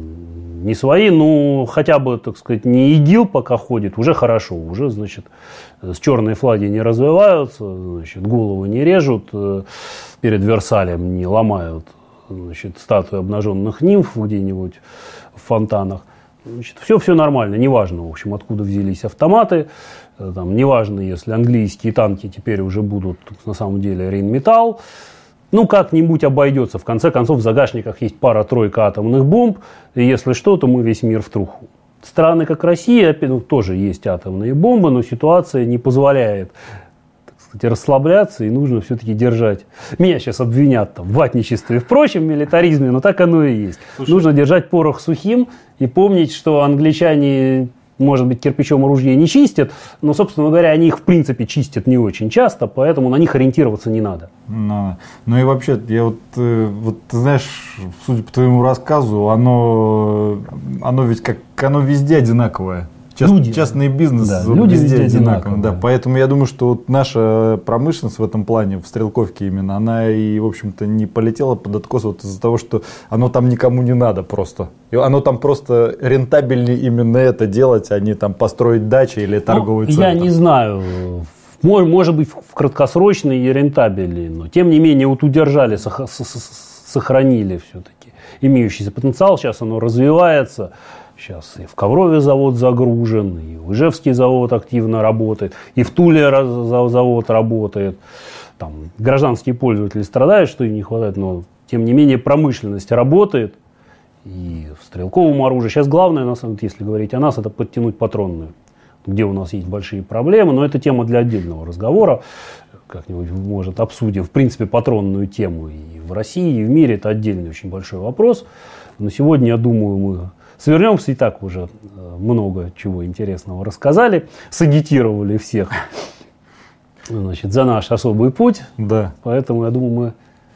не свои, ну хотя бы, так сказать, не ИГИЛ пока ходит, уже хорошо, уже, значит, с черной флаги не развиваются, значит, головы не режут, перед Версалем не ломают, значит, статуи обнаженных нимф где-нибудь в фонтанах. Значит, все, все нормально, неважно, в общем, откуда взялись автоматы, там, неважно, если английские танки теперь уже будут, на самом деле, Рейнметалл, ну, как-нибудь обойдется. В конце концов, в загашниках есть пара-тройка атомных бомб, и если что, то мы весь мир в труху. Страны, как Россия, ну, тоже есть атомные бомбы, но ситуация не позволяет, так сказать, расслабляться, и нужно все-таки держать. Меня сейчас обвинят там, в ватничестве и в прочем милитаризме, но так оно и есть. Слушай, нужно держать порох сухим и помнить, что англичане, может быть, кирпичом ружья не чистят, но, собственно говоря, они их в принципе чистят не очень часто, поэтому на них ориентироваться не надо. Ну, ну и вообще, я вот, вот, ты знаешь, судя по твоему рассказу, оно, оно ведь как оно везде одинаковое. Част, люди, частный бизнес да, везде, люди везде одинаковый. одинаковые. Да, поэтому я думаю, что вот наша промышленность в этом плане, в стрелковке именно, она и, в общем-то, не полетела под откос вот из-за того, что оно там никому не надо просто. И оно там просто рентабельнее именно это делать, а не там построить дачи или торговый ну, центр. Я не знаю. Может быть, в краткосрочный и рентабельный, но тем не менее вот удержали, сохранили все-таки имеющийся потенциал. Сейчас оно развивается. Сейчас и в Коврове завод загружен, и в Ижевский завод активно работает, и в Туле завод работает. Там гражданские пользователи страдают, что им не хватает, но тем не менее промышленность работает. И в стрелковом оружии. Сейчас главное, на самом деле, если говорить о нас, это подтянуть патронную, где у нас есть большие проблемы, но это тема для отдельного разговора. Как-нибудь, может, обсудим, в принципе, патронную тему и в России, и в мире. Это отдельный очень большой вопрос. Но сегодня, я думаю, мы свернемся, и так уже много чего интересного рассказали, сагитировали всех, значит, за наш особый путь. Да. Поэтому, я думаю, мы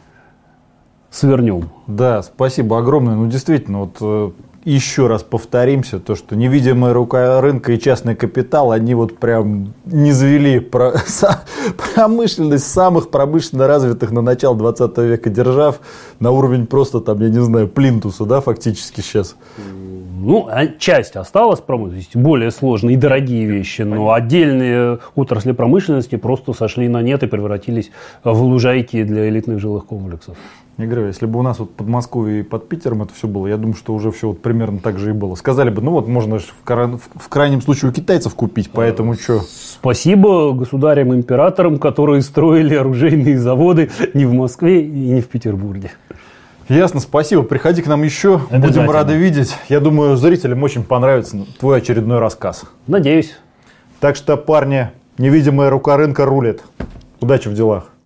свернем. Да, спасибо огромное. Ну, действительно, вот э, еще раз повторимся, то, что невидимая рука рынка и частный капитал, они вот прям низвели про, со, промышленность самых промышленно развитых на начало двадцатого века держав на уровень просто там, я не знаю, плинтуса, да, фактически сейчас. Ну, часть осталась промышленности, более сложные и дорогие вещи, но отдельные отрасли промышленности просто сошли на нет и превратились в лужайки для элитных жилых комплексов. Я говорю, если бы у нас вот под Москвой и под Питером это все было, я думаю, что уже все вот примерно так же и было. Сказали бы, ну вот можно в, край, в крайнем случае у китайцев купить, поэтому что? Спасибо государям-императорам, которые строили оружейные заводы не в Москве и не в Петербурге. Ясно, спасибо. Приходи к нам еще, будем рады видеть. Я думаю, зрителям очень понравится твой очередной рассказ. Надеюсь. Так что, парни, невидимая рука рынка рулит. Удачи в делах.